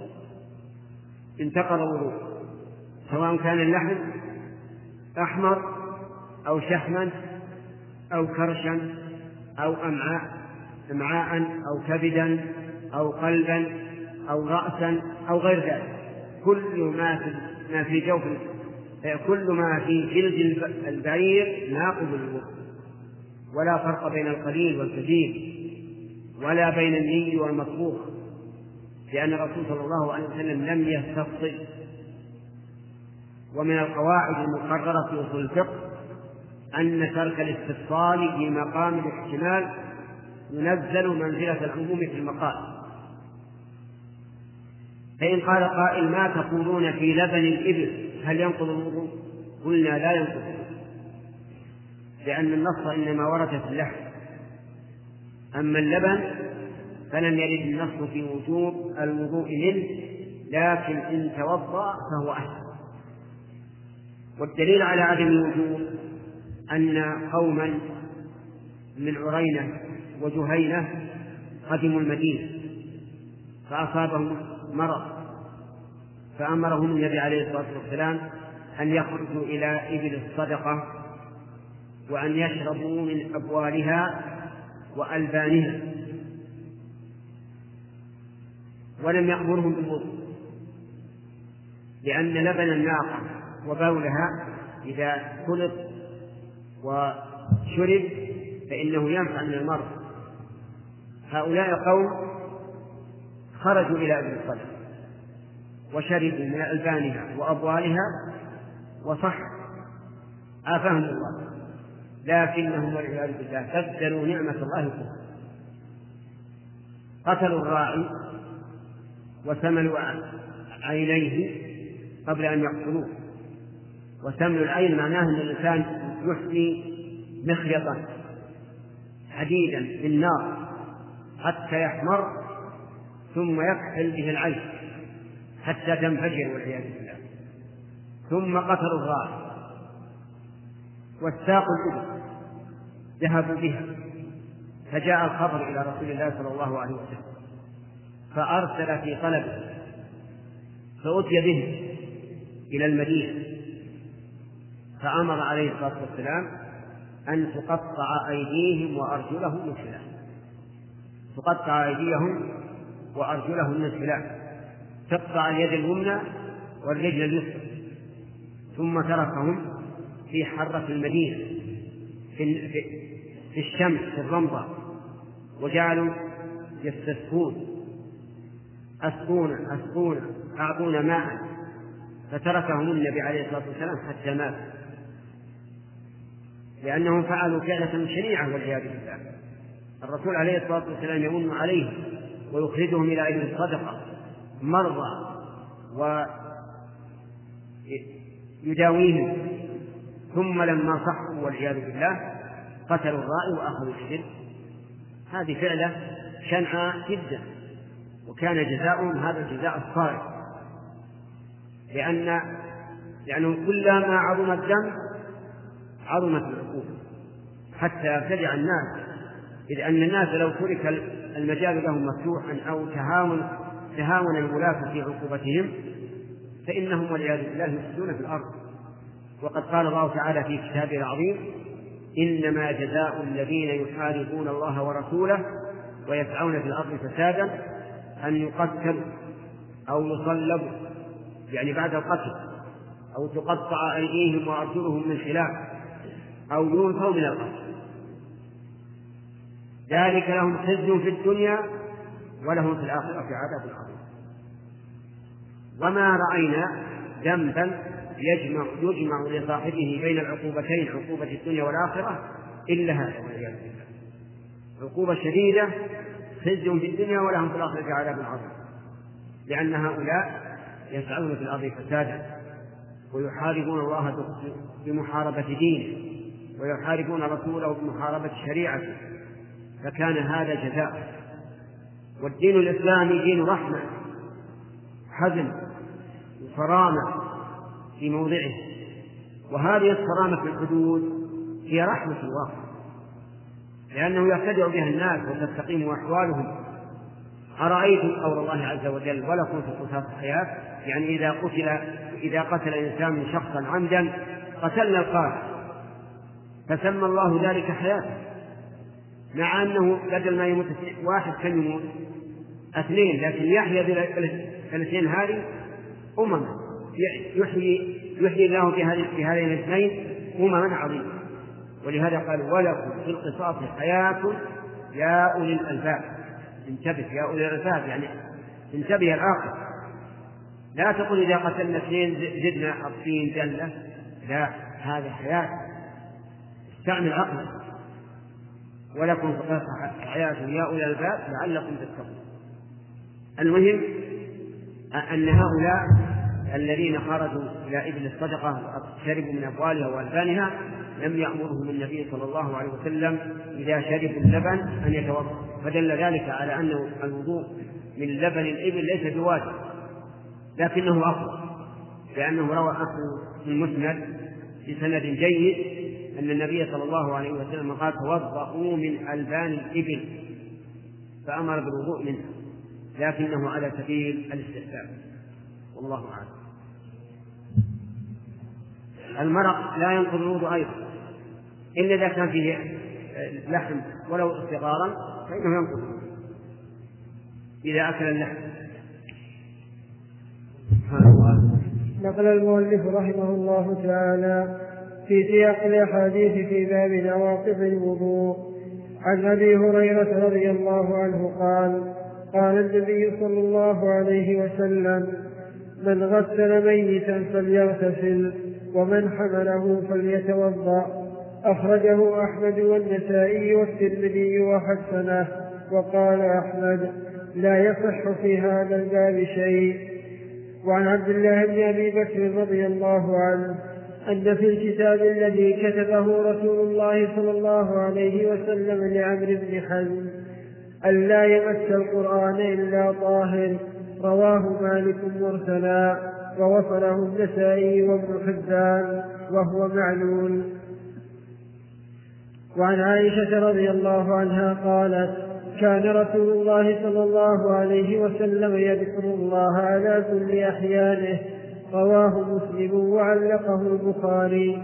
C: انتقض الوضوء، سواء كان اللحم أحمر أو شحما أو كرشا أو أمعاء أمعاء أو كبدا أو قلبا أو رأسا أو غير ذلك، كل ما في ما في جوف كل ما في جلد البعير ناقض الوضوء، ولا فرق بين القليل والكثير ولا بين الني والمطبوخ، لأن الرسول صلى الله عليه وسلم لم يستفصل. ومن القواعد المقررة في أصول الفقه أن ترك الاستفصال في مقام الاحتمال ينزل منزلة العموم في المقال. فإن قال قائل ما تقولون في لبن الإبل هل ينقض الوضوء؟ قلنا لا ينقض، لأن النص إنما ورد في اللحم. أما اللبن فلم يرد النص في وجوب الوضوء منه، لكن إن توضأ فهو أحسن. والدليل على عدم الوجوب أن قوما من عرينة وجهينة قدموا المدينة فأصابهم مرض، فأمرهم النبي عليه الصلاة والسلام أن يخرجوا إلى إبل الصدقة وأن يشربوا من أبوالها وألبانها، ولم يأمرهم بالوضوء، لأن لبن الناقة وبولها إذا خلط وشرب فإنه ينفع من المرض. هؤلاء قوم خرجوا إلى أبل الصدقة وشربوا من ألبانها وأبوالها وصح عافاهم الله، لكنهم والعياذ بالله بدلوا نعمة الله كفرا، قتلوا الراعي وسملوا عينيه قبل أن يقتلوه. وسمل العين معناه أن الإنسان يحمي مخيطا حديدا في النار حتى يحمر ثم يكحل به العين حتى تنفجر والعياذ بالله، ثم قتلوا الراعي. والساق الإبل ذهبوا بها، فجاء الخبر إلى رسول الله صلى الله عليه وسلم فأرسل في طلبه، فأتي به إلى المدينة، فأمر عليه الصلاة والسلام أن تقطع أيديهم وأرجلهم من خلاف، تقطع أيديهم وأرجلهم من خلاف، تقطع اليد اليمنى والرجل اليسرى، ثم تركهم في حرة المدينة في, في, في الشمس في الرمضة، وجعلوا يستسقون أسقون أسقون أعطونا ماء، فتركهم النبي عليه الصلاة والسلام حتى مات، لأنهم فعلوا فعلة شنيعة والعياذ بالله. الرسول عليه الصلاة والسلام يمن عليهم ويخرجهم إلى أجل الصدقة مرضى ويداويهم، ثم لما صحوا والعياذ بالله قتلوا الراعي وأخذوا الإبل. هذه فعلة شنعاء جدا، وكان جزاؤهم هذا الجزاء الصالح، لأن لأنه كلما عظم الدم عظمت العقوبة حتى يرتدع الناس، إذ أن الناس لو ترك المجال لهم مفتوحا أو تهاون تهاون الولاة في عقوبتهم فإنهم والعياذ بالله يفسدون في الأرض. وقد قال الله تعالى في كتابه العظيم: إنما جزاء الذين يحاربون الله ورسوله ويسعون في الأرض فسادا أن يقتلوا أو يصلبوا، يعني بعد القتل، أو تقطع أيديهم وأرجلهم من خلاف، أو ينفوا من الأرض، ذلك لهم خزي في الدنيا ولهم في الآخرة عذاب عظيم. وما رأينا ذنبا يجمع, يجمع لصاحبه بين العقوبتين، عقوبة الدنيا والآخرة، إلا هذا والعياذ بالله، عقوبة شديدة خزي في الدنيا ولهم في الآخرة عذاب عظيم، لأن هؤلاء يسعون في الأرض فسادا ويحاربون الله بمحاربة دينه ويحاربون رسوله بمحاربة شريعته، فكان هذا جزاء. والدين الإسلامي دين رحمة حزم وصرامة في موضعه، وهذه الصرامة في الحدود هي رحمة الله، لأنه يرتدع بها الناس وتستقيم أحوالهم. أرأيتم قول الله عز وجل: ولكم في القصاص حياة، يعني إذا قتل إذا قتل إنسان شخصا عمدا قتلنا القاتل، فسمى الله ذلك حياة، مع أنه بدل ما يموت واحد كان يموت اثنين، لكن يحيى بالاثنين هذه أمما، يحيي يحيي الله في هذين الاثنين أمما عظيمة. ولهذا قال: ولكم في القصاص حياة يا أولي الألباب. انتبه يا أولي الألباب، يعني انتبه الآخر، لا تقل إذا قتلنا اثنين زدنا الطين جلة، لا، هذه حياة، استعمل عقلك. ولكم في القصاص حياة يا أولي الألباب لعلكم تتقون. المهم أن هؤلاء الذين خرجوا إلى إبل الصدقة وشربوا من أبوالها وألبانها لم يأمرهم النبي صلى الله عليه وسلم إذا شربوا اللبن أن يتوضأ، فدل ذلك على أن الوضوء من لبن الإبل ليس بواجب، لكنه أفضل، لأنه روى أحمد في المسند بسند جيد أن النبي صلى الله عليه وسلم قال: توضؤوا من ألبان الإبل، فأمر بالوضوء منها، لكنه على سبيل الاستحباب، والله أعلم. المرق لا ينقض الوضوء أيضا إلا إذا كان فيه لحم ولو صغارا فإنه ينقض الوضوء إذا أكل اللحم.
B: نقل المؤلف رحمه الله تعالى في سياق الأحاديث في باب نواقض الوضوء عن أبي هريرة رضي الله عنه قال: قال النبي صلى الله عليه وسلم: من غسل ميتا فليغتسل، ومن حمله فليتوضأ. أخرجه أحمد والنسائي والترمذي وحسنه. وقال أحمد: لا يصح في هذا الباب شيء. وعن عبد الله بن أبي بكر رضي الله عنه أن في الكتاب الذي كتبه رسول الله صلى الله عليه وسلم لعمرو بن حزم ألا يمس القرآن إلا طاهر. رواه مالك مرسلا، ووصله النسائي وابن حبان، وهو معلول. وعن عائشة رضي الله عنها قالت: كان رسول الله صلى الله عليه وسلم يذكر الله على كل أحيانه. رواه مسلم وعلقه البخاري.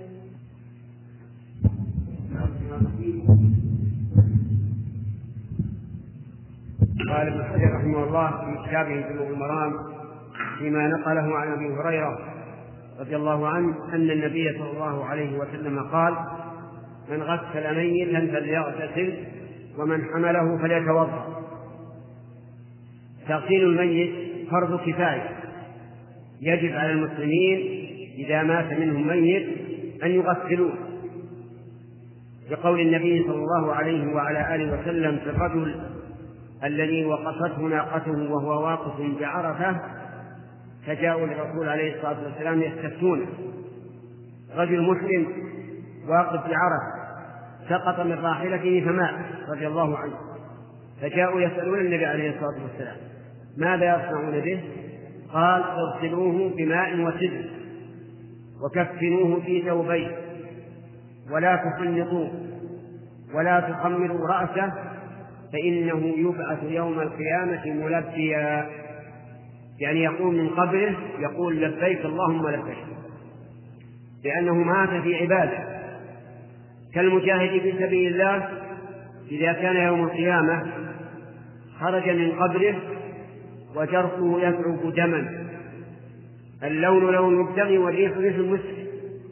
C: قال ابن حجر رحمه الله في كتابه بلوغ المرام فيما نقله عن ابي هريره رضي الله عنه ان النبي صلى الله عليه وسلم قال: من غسل ميتا فليغتسل ومن حمله فليتوضا. تغسيل الميت فرض كفايه، يجب على المسلمين اذا مات منهم ميت ان يغسلوه، بقول النبي صلى الله عليه وعلى اله وسلم في الرجل الذي وقصته ناقته وهو واقف بعرفه فجاءوا للرسول عليه الصلاه والسلام يستفتونه. رجل مسلم واقف بعرفه سقط من راحلته فمات رضي الله عنه، فجاءوا يسألون النبي عليه الصلاة والسلام ماذا يصنعون به؟ قال: اغسلوه بماء وسدر وكفنوه في ثوبين ولا تحنطوه ولا تخمروا رأسه فإنه يبعث يوم القيامة ملبيا، يعني يقوم من قبره يقول: لبيك اللهم لبيك، لأنه مات في عبادة. كالمجاهد في سبيل الله إذا كان يوم القيامة خرج من قبره وجرحه يذعب دما، اللون لون يبتغي والريح ريح المسك.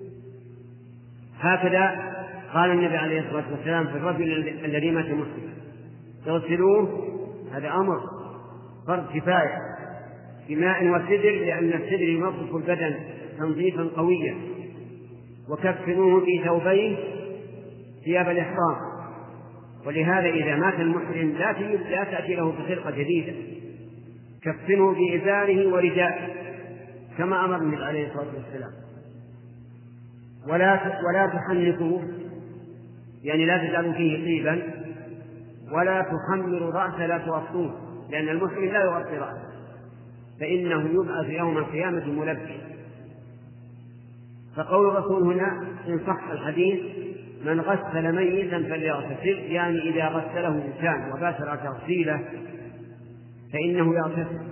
C: هكذا قال النبي عليه الصلاة والسلام في الرجل الذي مات مسلما: تغسلوه، هذا أمر فرض كفاية، بماء وسدر، لأن السدر ينظف البدن تنظيفا قويا، وكفنوه في ثوبين ثياب الإحرام. ولهذا إذا مات المحرم لا تأتي له بخرقة جديدة، كفنه بإزاره وردائه كما أمر النبي عليه الصلاة والسلام. ولا ولا تحنكوه، يعني لا تجعلوا فيه طيبا، ولا تخمروا رأسه، لا تغطوه، لأن المسلم لا يغطي رأسه فإنه يبعث يوم القيامة ملبي. فقول الرسول هنا إن صح الحديث: من غسل ميتا فليغتسل، يعني إذا غسله إنسان وباشر تغسيله فإنه يغتسل،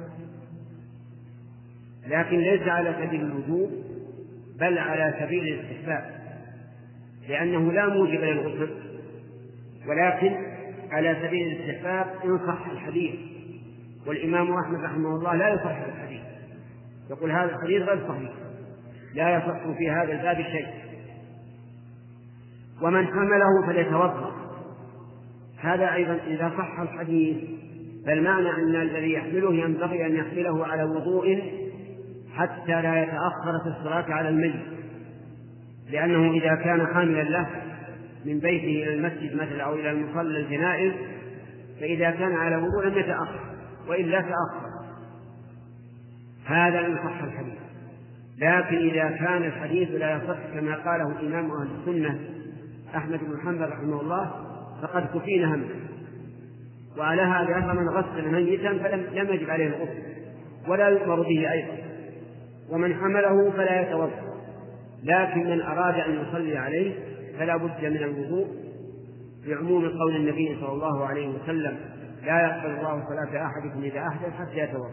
C: لكن ليس على سبيل الوجوب بل على سبيل الاستحباب، لأنه لا موجب للغسل، ولكن على سبيل الاستحباب إن صح الحديث. والإمام أحمد رحمه الله لا يصح الحديث، يقول هذا الحديث غير صحيح، لا يصح في هذا الباب شيء. ومن حمله فليتوضأ، هذا أيضا إذا صح الحديث فالمعنى أن الذي يحمله ينبغي أن يحمله على وضوء حتى لا يتأخر في الصلاة على الميت، لأنه إذا كان حاملا له من بيته إلى المسجد مثلا أو إلى المصلى الجنائز فإذا كان على وضوء لم يتأخر، وإلا تأخر، هذا إن صح الحديث. لكن إذا كان الحديث لا يصح كما قاله إمام أهل السنة أحمد بن حنبل رحمه الله فقد كفينا همه، وعلى هذا فمن غسل ميتا فلم لم يجب عليه الغسل ولا يؤمر به أيضا. ومن حمله فلا يتوضأ، لكن من أراد أن يصلي عليه فلا بد من الوضوء، بعموم قول النبي صلى الله عليه وسلم: لا يقبل الله صلاة أحدكم إذا أحدث حتى يتوضأ.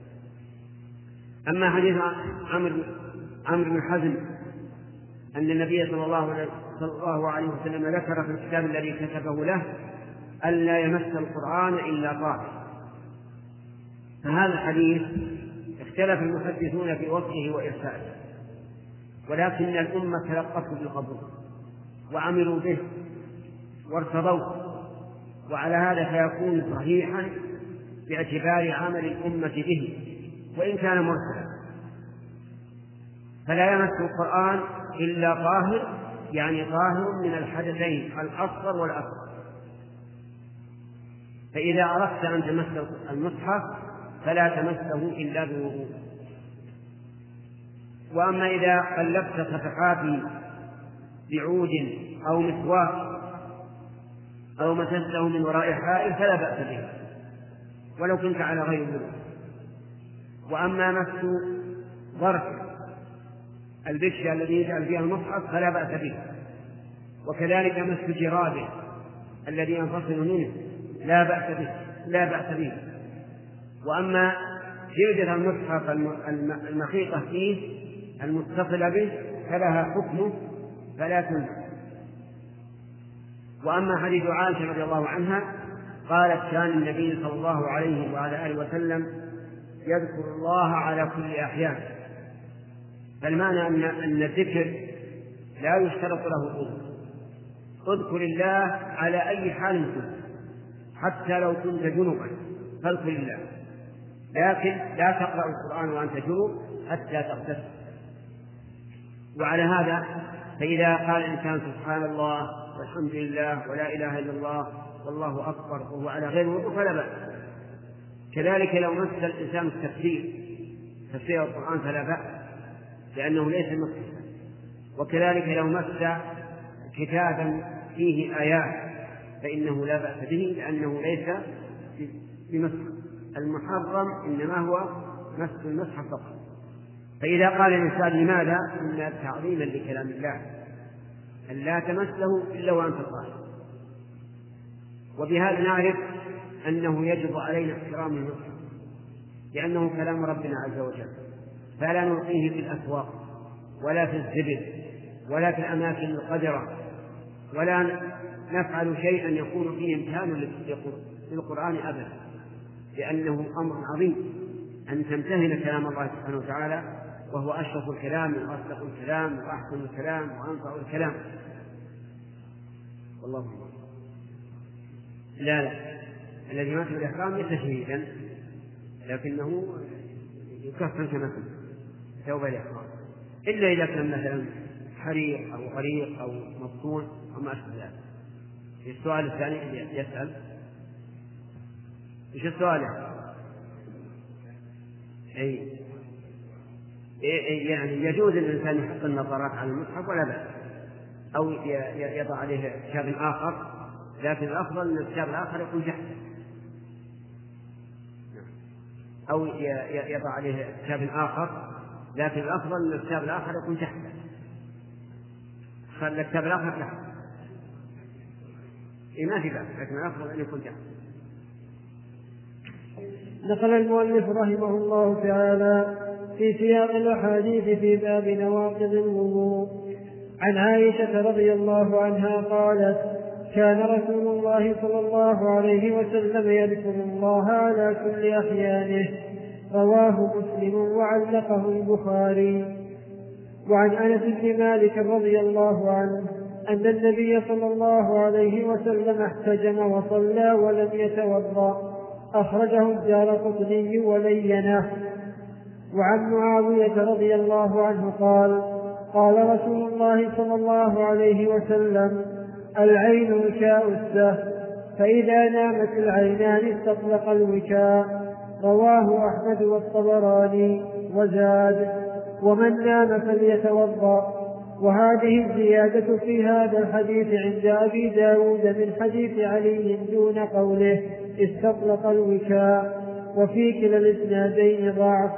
C: أما حديث عمرو عمرو بن حزم أن النبي صلى الله عليه وسلم ذكر في الكتاب الذي كتبه له ألا يمس القرآن إلا طاهر، فهذا الحديث اختلف المحدثون في وصفه وإرساله، ولكن الأمة تلقته بالقبول وعملوا به وارتضوه، وعلى هذا فيكون صحيحا باعتبار عمل الأمة به وإن كان مرسلا. فلا يمس القرآن إلا طاهر، يعني طاهر من الحدثين الأصغر والأكبر. فإذا أردت أن تمس المصحف فلا تمسه إلا بوضوء. وأما إذا قلبت صفحاته بعود أو مسواك أو مسسته من وراء حائل فلا بأس به ولو كنت على غير وضوء. وأما مس ظرف البشة الذي يجعل فيها المصحف فلا بأس به، وكذلك مس جرابه الذي ينفصل منه لا بأس به لا بأس به. وأما جلدة المصحف المخيطة فيه المتصلة به فلها حكمه فلا تنزع. وأما حديث عائشة رضي الله عنها قالت كان النبي صلى الله عليه وعلى آله وسلم يذكر الله على كل أحيان، فالمعنى أن أن الذكر لا يشترط له قوة. اذكر الله على أي حال كنت، حتى لو كنت جنبا فاذكر الله، لكن لا تقرأ القرآن وأنت جنب حتى تغتسل. وعلى هذا فإذا قال الإنسان سبحان الله والحمد لله ولا إله إلا الله والله أكبر وهو على غير وضوء فلا بأس. كذلك لو مس الإنسان التفسير تفسير القرآن فلا بأس لأنه ليس مسا. وكذلك لو مس كتابا فيه آيات فإنه لا بأس به لأنه ليس بمسح. المحرم إنما هو مس المسح فقط. فإذا قال الإنسان لماذا؟ إن تعظيما لكلام الله أن لا تمسه إلا وأنت طاهر. وبهذا نعرف أنه يجب علينا احترام المصحف لأنه كلام ربنا عز وجل، فلا نلقيه في الأسواق ولا في الزبل ولا في الأماكن القذرة، ولا نفعل شيئا يكون فيه امتهان للقرآن أبدا، لأنه أمر عظيم أن تمتهن كلام الله سبحانه وتعالى، وهو أشرف الكلام وأصدق الكلام وأحسن الكلام وأنفع الكلام. والله أكبر. لا لا الذي مات بالإحرام ليس شهيدا، لكنه يكفن كما كان ثوب الإحرام، إلا إذا كان مثلا حريق أو غريق أو مبطون أو ما أشبه ذلك. السؤال الثاني يسأل إيش السؤال؟ أي يعني يجوز الإنسان يحط النظارات على المصحف ولا بأس، أو يضع عليه كتاب آخر، لكن الأفضل أن الكتاب الآخر يكون تحته، أو يضع عليه كتاب آخر، لكن الأفضل أن الكتاب الآخر يكون تحته. خلى الكتاب الآخر تحته إيه ما في بأس، لكن الأفضل أن يكون تحته.
B: نقل المؤلف رحمه الله تعالى في سياق الأحاديث في باب نواقض الوضوء عن عائشة رضي الله عنها قالت: كان رسول الله صلى الله عليه وسلم يذكر الله على كل أحيانه، رواه مسلم وعلقه البخاري. وعن أنس بن مالك رضي الله عنه أن النبي صلى الله عليه وسلم احتجم وصلى ولم يتوضأ، أخرجه الدارقطني ولينه. وعن معاوية رضي الله عنه قال: قال رسول الله صلى الله عليه وسلم: العين وكاء السهم، فإذا نامت العينان استطلق الوكاء، رواه أحمد والطبراني. وزاد: ومن نام فليتوضأ. وهذه الزيادة في هذا الحديث عند أبي داود من حديث علي دون قوله استطلق الوكاء، وفي كلا الإسنادين ضعف.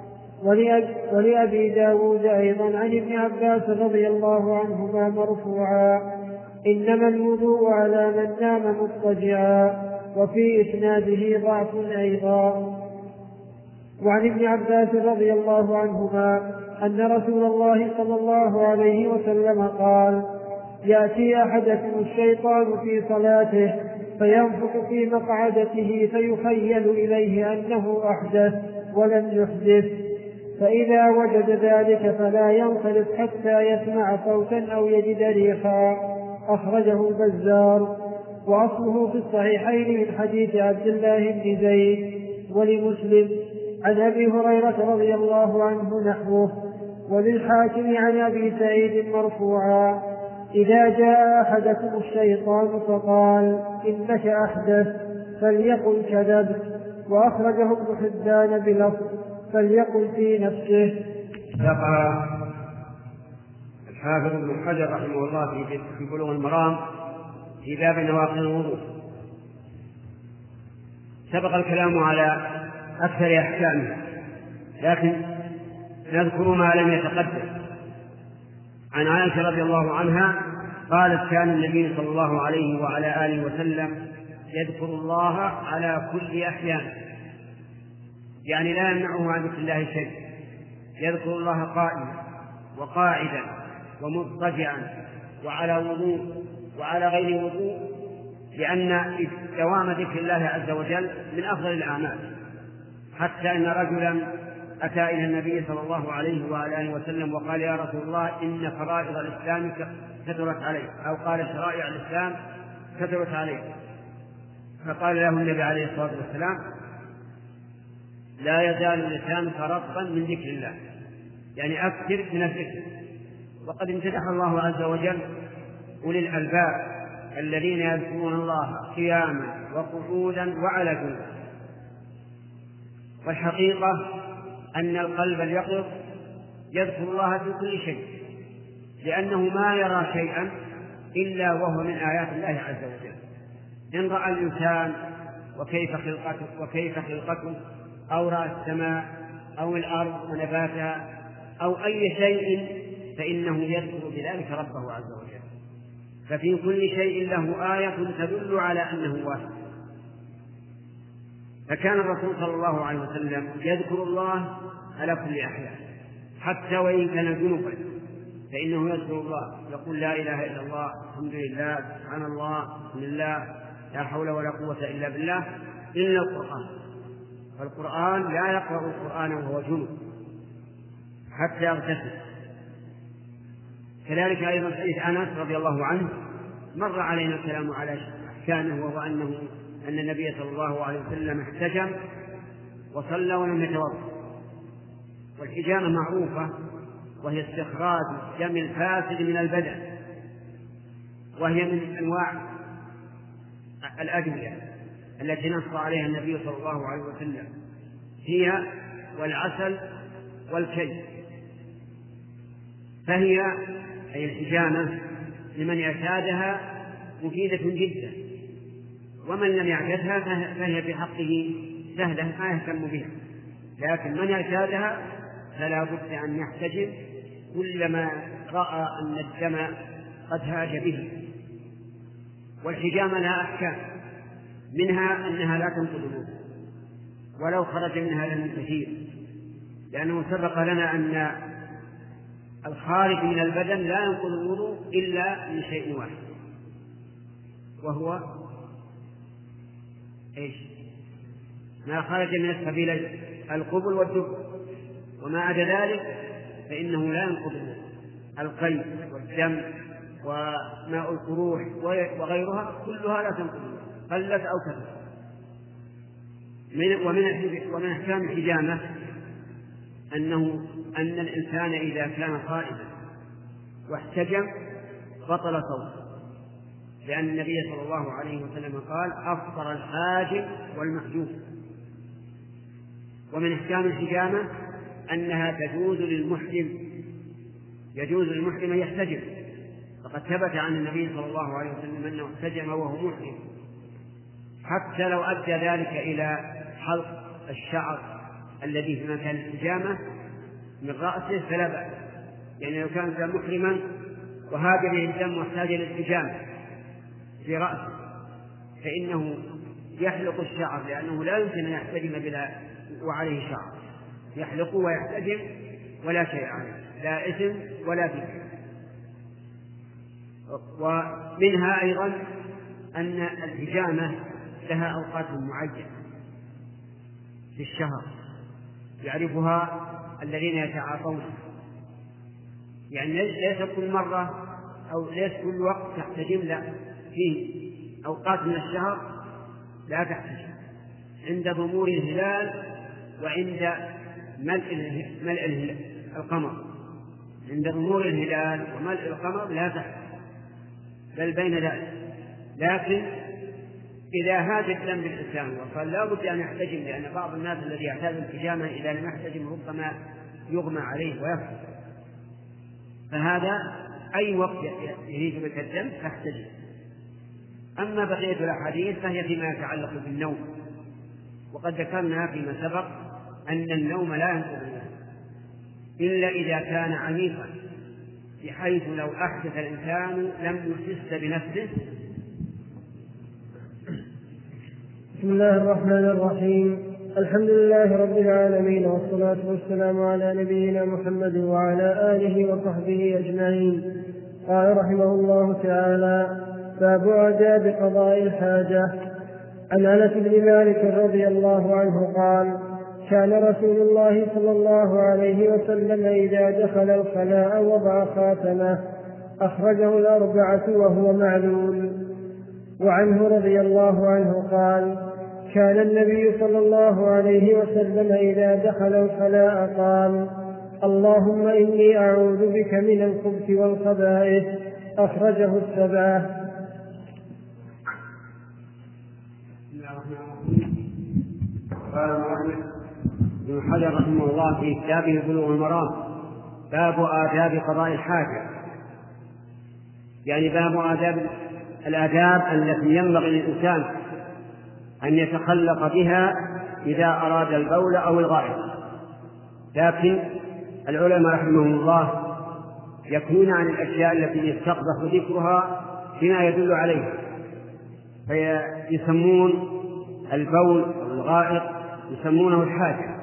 B: ولأبي داود أيضا عن ابن عباس رضي الله عنهما مرفوعا: إنما الوضوء على من نام مضطجعا، وفي إسناده ضعف أيضا. وعن ابن عباس رضي الله عنهما أن رسول الله صلى الله عليه وسلم قال: يأتي أحدكم الشيطان في صلاته فينفخ في مقعدته فيخيل إليه أنه أحدث ولم يحدث، فإذا وجد ذلك فلا ينصرف حتى يسمع صوتا أو يجد ريحا، أخرجه البزار. وأصله في الصحيحين من حديث عبد الله بن زيد. ولمسلم عن أبي هريرة رضي الله عنه نحوه. وللحاكم عن أبي سعيد مرفوعا: إذا جاء أحدكم الشيطان فقال إنك أحدث فليقل كذبت، وأخرجه ابن حبان بلفظ فليقل في نفسه.
C: ذكر الحافظ ابن حجر رحمه الله في بلوغ المرام في باب نواقض الوضوء. سبق الكلام على أكثر أحكامه، لكن نذكر ما لم يتقدم. عن عائشة رضي الله عنها قالت: كان النبي صلى الله عليه وعلى آله وسلم يذكر الله على كل أحيان، يعني لا يمنعه عن ذكر الله شيء، يذكر الله قائما وقاعدا ومضطجعا وعلى وضوء وعلى غير وضوء، لأن دوام ذكر الله عز وجل من أفضل الأعمال. حتى أن رجلا أتى إلى النبي صلى الله عليه وآله وسلم وقال: يا رسول الله، إن فرائض الإسلام كثرت علي، أو قال شرائع الإسلام كثرت علي. فقال له النبي عليه الصلاة والسلام: لا يزال لسانك رطبا من ذكر الله، يعني أكثر من الذكر. وقد امتدح الله عز وجل أولي الألباب الذين يذكرون الله قياما وقعودا وعلى جنوب. والحقيقة أن القلب اليقظ يذكر الله في كل شيء، لأنه ما يرى شيئا إلا وهو من آيات الله عز وجل. إن رأى الإنسان وكيف خلقته وكيف خلقته أو رأى السماء أو الأرض ونباتها أو أي شيء فإنه يذكر بذلك ربه عز وجل. ففي كل شيء له آية تدل على أنه واحد. فكان الرسول صلى الله عليه وسلم يذكر الله على كل أحيان، حتى وإن كان جنبا فإنه يذكر الله، يقول: لا إله إلا الله، الحمد لله، سبحان الله، بسم الله، لا حول ولا قوة إلا بالله، إلا القرآن. فالقرآن لا يقرأ القرآن وهو جنب حتى يغتسل. كذلك أيضا حديث أنس رضي الله عنه مر علينا الكلام على أحكامه، وهو أنه أن النبي صلى الله عليه وسلم احتجم وصلى ولم يتوضأ. والحجامة معروفة، وهي استخراج الدم الفاسد من البدن، وهي من أنواع الأدوية التي نص عليها النبي صلى الله عليه وسلم، هي والعسل والكي. فهي أي الحجامة لمن اعتادها مفيدة جدا، ومن لم يعتدها فهي في حقه سهلة ما يهتم بها. لكن من اعتادها فلا بد أن يحتجم كلما رأى أن الدم قد هاج به. والحجامة لها أحكام، منها أنها لا تنقض الوضوء ولو خرج منها دم كثير، لأنه سبق لنا أن الخارج من البدن لا ينقض الوضوء إلا من شيء واحد، وهو إيش؟ ما خرج من السبيلين، القبل والدبر، وما عدا ذلك فإنه لا ينقض الوضوء. القيء والدم وماء القروح وغيرها كلها لا تنقض الوضوء، قلت أو كثرت. ومن أحكام الحجامة أنه أن الإنسان إذا كان صائما واحتجم بطل صوته، لأن النبي صلى الله عليه وسلم قال: أفطر الحاجم والمحجوم. ومن أحكام الحجامة أنها تجوز للمحرم، يجوز للمحرم أن يحتجم، فقد ثبت عن النبي صلى الله عليه وسلم أنه احتجم وهو محرم، حتى لو أدى ذلك إلى حلق الشعر الذي في مكان الحجامة من رأسه فلا بأس. يعني لو كان محرما وهاج به الدم واحتاج للحجامة في رأسه فإنه يحلق الشعر، لأنه لا يمكن أن يحتجم بلا وعليه شعر، يحلق ويحتجم ولا شيء عليه، لا إثم ولا فيه. ومنها أيضا أن الحجامة لها أوقات معينة في الشهر يعرفها الذين يتعاطون، يعني ليس كل مرة أو ليس كل وقت تحتجم، لا، فيه أوقات من الشهر لا تحتجم، عند ظهور الهلال وعند ملء ملء القمر. عند ظهور الهلال وملء القمر لا تحتجم، بل بين ذلك. لكن إذا هاج الدم بالإنسان وقال لا بد أن يحتجم، لأن بعض الناس الذي يعتاد الحجامة إذا لم يحتجم ربما يغمى عليه ويفقد، فهذا أي وقت يهيج بك الدم تحتجم. أما بقية الأحاديث فهي فيما يتعلق بالنوم، وقد ذكرنا فيما سبق أن النوم لا ينقض إلا إذا كان عميقا، بحيث لو أحدث الإنسان لم يحس بنفسه.
B: بسم الله الرحمن الرحيم. الحمد لله رب العالمين، والصلاة والسلام على نبينا محمد وعلى آله وصحبه أجمعين. قال رحمه الله تعالى: باب آداب قضاء الحاجة. عن أنس بن مالك رضي الله عنه قال: كان رسول الله صلى الله عليه وسلم إذا دخل الخلاء وضع خاتمه، أخرجه الأربعة وهو معلول. وعنه رضي الله عنه قال: كان النبي صلى الله عليه وسلم إذا دخل الخلاء قال: اللهم إني أعوذ بك من الخبث والخبائث. أخرجه السبعة.
C: قال المؤلف ابن حجر رحمه الله في كتابه بلوغ المرام: باب آداب قضاء الحاجة، يعني باب آداب الآداب التي ينبغي للإنسان أن يتخلق بها إذا أراد البول أو الغائط. لكن العلماء رحمهم الله يكون عن الأشياء التي يستقبح ذكرها بما يدل عليها، فيسمون البول والغائط يسمونه الحاجة.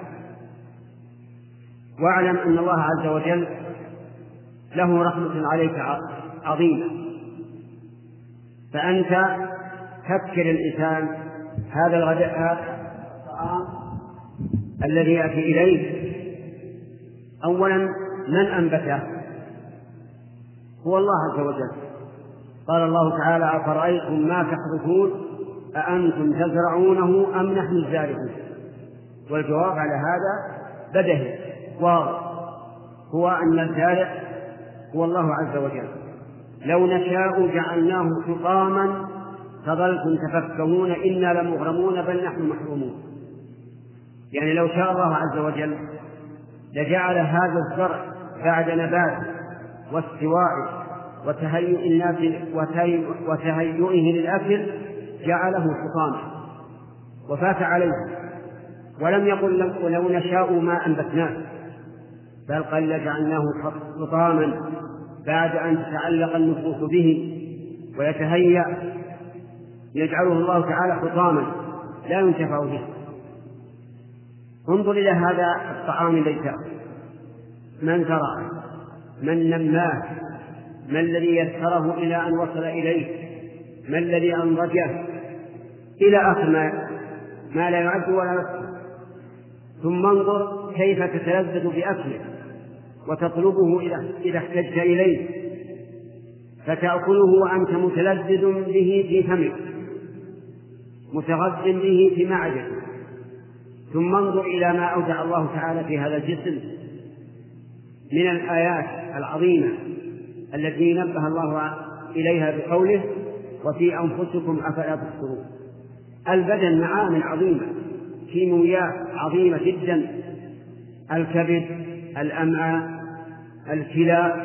C: واعلم أن الله عز وجل له رحمة عليك عظيمة، فأنت فكر الإنسان هذا الغداء الطعام الذي يأتي إليه أولا من أنبته؟ هو الله عز وجل. قال الله تعالى: أفرأيتم ما تحرثون أأنتم تزرعونه أم نحن الزارعون؟ والجواب على هذا بدهي واضح، هو أن الزارع هو الله عز وجل. لو نشاء جعلناه حطاما فظلتم تفكهون إنا لمغرمون بل نحن محرومون. يعني لو شاء الله عز وجل لجعل هذا الزرع بعد نباته واستوائه وتهيئ الناس وتهيئه للأكل جعله حطاما وفات عليه، ولم يقل لو نشاء ما أنبتناه، بل قال لجعلناه حطاما بعد أن تتعلق النفوس به ويتهيأ، يجعله الله تعالى حطاما لا ينتفع به. انظر إلى هذا الطعام الذي تأكل، من زرعه، من نماه، ما الذي يسره إلى أن وصل إليه، ما الذي أنضجه إلى آخر ما, ما لا يعد ولا يحصى. ثم انظر كيف تتلذذ بأكله وتطلبه إذا احتجت إليه، فتأكله وأنت متلذذ به في فمك متغذ به في معدتك. ثم انظر إلى ما أودع الله تعالى في هذا الجسم من الآيات العظيمة التي نبه الله إليها بقوله: وفي أنفسكم أفلا تبصرون. البدن معامل عظيمة، كيمياء عظيمة جدا، الكبد، الأمعاء، الكلى،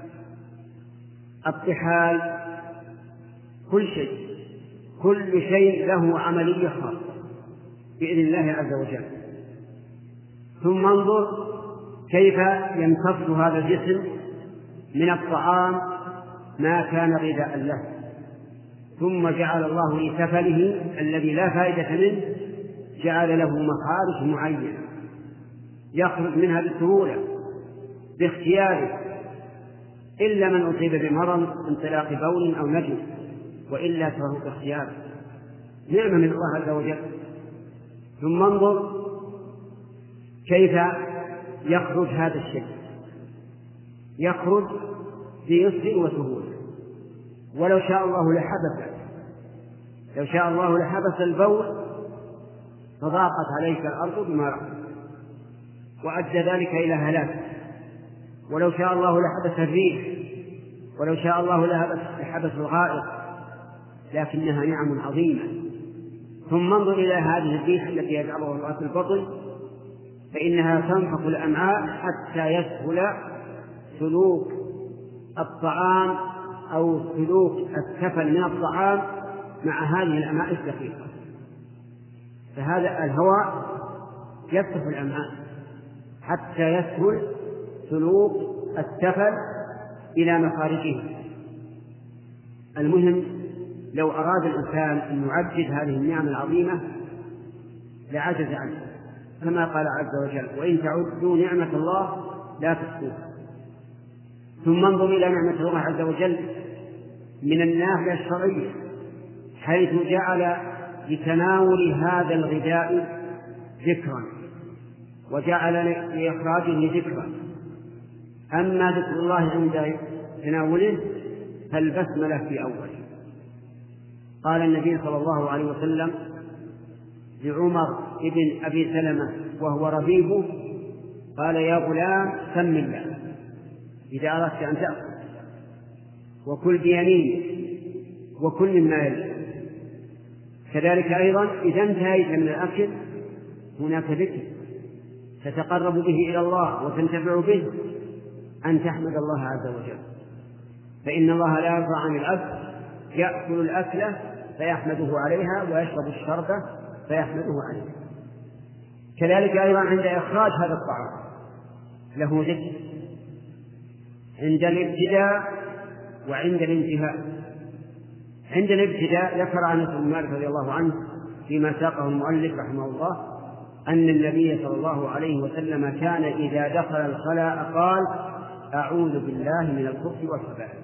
C: الطحال، كل شيء كل شيء له عملية خاصة بإذن الله عز وجل. ثم انظر كيف يمتص هذا الجسم من الطعام ما كان غذاء له، ثم جعل الله لسفله الذي لا فائدة منه جعل له مخارج معينة يخرج منها بسهولة باختياره، إلا من أصيب بمرض انطلاق بول أو نجم، وإلا فهو باختياره، نعمة من الله عز وجل. ثم انظر كيف يخرج هذا الشيء، يخرج بيسر وسهولة. ولو شاء الله لحبس لو شاء الله لحبس البول فضاقت عليك الأرض بما رحمت وأدى ذلك إلى هلاك. ولو شاء الله لحبس الريح، ولو شاء الله لحبس الغائط، لكنها نعم عظيمة. ثم انظر إلى هذه الريح التي يجعلها الله في البطن، فإنها تنفخ الأمعاء حتى يسهل سلوك الطعام أو سلوك السفل من الطعام مع هذه الأمعاء الدقيقة. فهذا الهواء يفتح الأمعاء حتى يسهل سلوك السفل إلى مخارجه. المهم لو أراد الإنسان أن يعدد هذه النعم العظيمة لعجز عنه، كما قال عز وجل: وإن تعدوا نعمة الله لا تحصوها. ثم انظر إلى نعمة الله عز وجل من الناحية الشرعية، حيث جعل لتناول هذا الغذاء ذكرا، وجعل لإخراجه ذكرا. أما ذكر الله عند تناوله فالبسملة في أوله. قال النبي صلى الله عليه وسلم لعمر ابن أبي سلمة وهو ربيبه: قال يا غلام سم الله إذا أردت أن تأكل، وكل بيمينك، وكل مما يليك. كذلك أيضا إذا انتهيت من الأكل هناك ذكر تتقرب به إلى الله وتنتفع به، أن تحمد الله عز وجل، فإن الله لا يرضى عن العبد يأكل الأكلة فيحمده عليها، ويشرب الشربة فيحمده عليها. كذلك أيضا عند إخراج هذا الطعام له ذكر، عند الابتداء وعند الانتهاء. عند الابتداء ذكر عن أنس بن مالك رضي الله عنه فيما ساقه المؤلف رحمه الله أن النبي صلى الله عليه وسلم كان إذا دخل الخلاء قال: أعوذ بالله من الخبث والخبائث.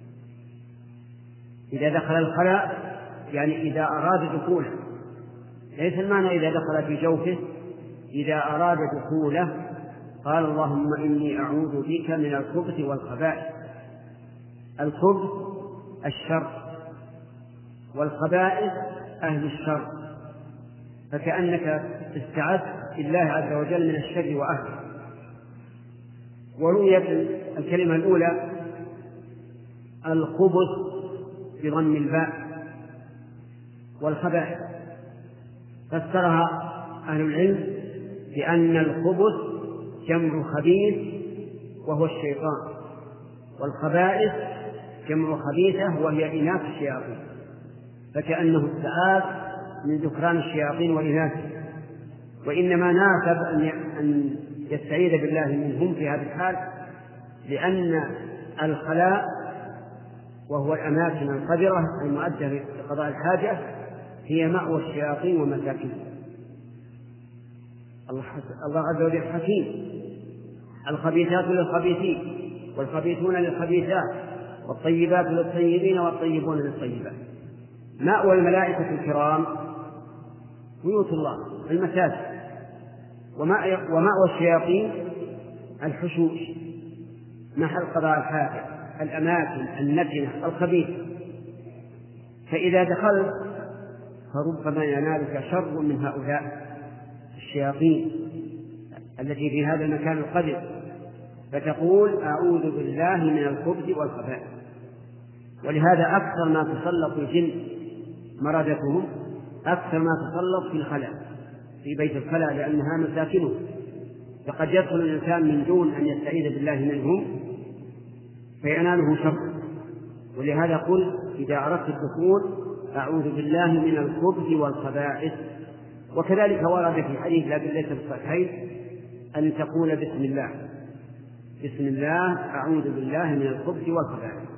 C: إذا دخل الخلاء يعني إذا أراد دخوله، ليس المعنى إذا دخل في جوفه، إذا أراد دخوله قال: اللهم إني أعوذ بك من الخبث والخبائث. الخبث الشر، والخبائث أهل الشر، فكأنك استعذت بالله عز وجل من الشر وأهله. ورويت الكلمة الأولى الخبث بضم الباء، والخبائث فسرها أهل العلم بأن الخبث جمع خبيث وهو الشيطان، والخبائث جمع خبيثة وهي إناث الشياطين، فكأنه استعاذ من ذكران الشياطين وإناثه. وإنما ناسب أن يستعيذ بالله منهم في هذه الحال، لأن الخلاء وهو الأماكن القذرة المؤدة لقضاء الحاجة هي مأوى الشياطين ومساكنهم. الله عز وجل حكيم: الخبيثات للخبيثين والخبيثون للخبيثات والطيبات للطيبين والطيبون للطيبات. مأوى الملائكة الكرام بيوت الله المساجد، ومأوى الشياطين الحشوش محل قضاء الحاجة، الأماكن النتنة الخبيثة. فإذا دخلت فربما ينالك شر من هؤلاء الشياطين التي في هذا المكان القذر، فتقول: أعوذ بالله من الخبث والخبائث. ولهذا أكثر ما تسلط الجن مردتهم أكثر ما تسلط في الخلاء، في بيت الخلاء، لأنها مساكنه، فقد يدخل الإنسان من دون أن يستعيذ بالله منهم فيناله شر. ولهذا قل إذا أردت الدخول أعوذ بالله من الخبث والخبائث. وكذلك ورد في حديث لكن ليس بالصحيحين أن تقول بسم الله بسم الله أعوذ بالله من الخبث والخبائث.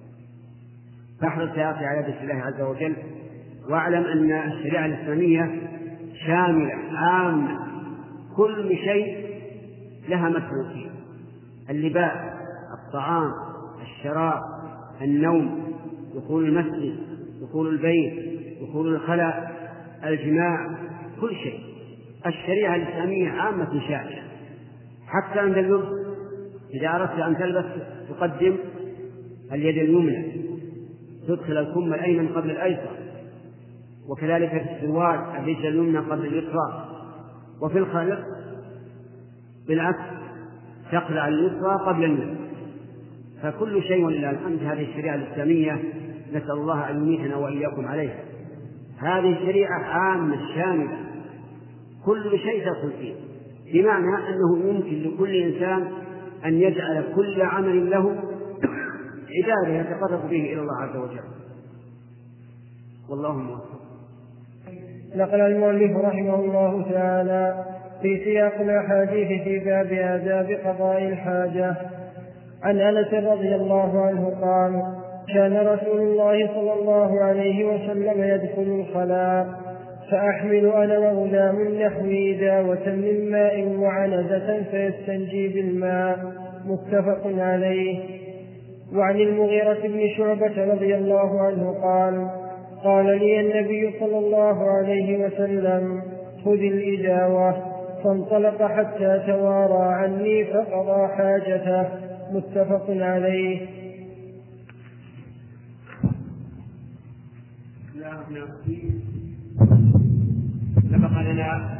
C: فاحرص يا أخي على ذكر الله عز وجل، واعلم أن الشريعة الإسلامية شاملة عامة، كل شيء لها مدخل فيه: اللباس، الطعام، الشراب، النوم، دخول المسجد، دخول البيت، دخول الخلاء، الجماع، كل شيء. الشريعة الإسلامية عامة شاملة. حتى عند اللبس إذا أردت أن تلبس تقدم اليد اليمنى، تدخل الكم الأيمن قبل الأيسر، وكذلك في السروال الرجل اليمنى قبل اليسرى، وفي الخلق بالعكس تقلع اليسرى قبل اليمنى. فكل شيء لله الحمد هذه الشريعة الإسلامية نسأل الله أن يميتنا وإياكم عليها. هذه الشريعة عامة شاملة، كل شيء تدخل فيه، بمعنى أنه يمكن لكل إنسان أن يجعل كل عمل له عبادة يتقرب به إلى الله عز وجل. والله موفق.
B: نقل المؤلف رحمه الله تعالى في سياق الأحاديث في باب آداب قضاء الحاجة عن أنس رضي الله عنه قال: كان رسول الله صلى الله عليه وسلم يدخل الخلاء فأحمل أنا وغلام نحوي داوة من ماء وعنزة فيستنجي بالماء، متفق عليه. وعن المغيرة بن شعبة رضي الله عنه قال: قال لي النبي صلى الله عليه وسلم: خذ الإداوة، فانطلق حتى توارى عني فقضى حاجته، متفق عليه.
C: سبق لنا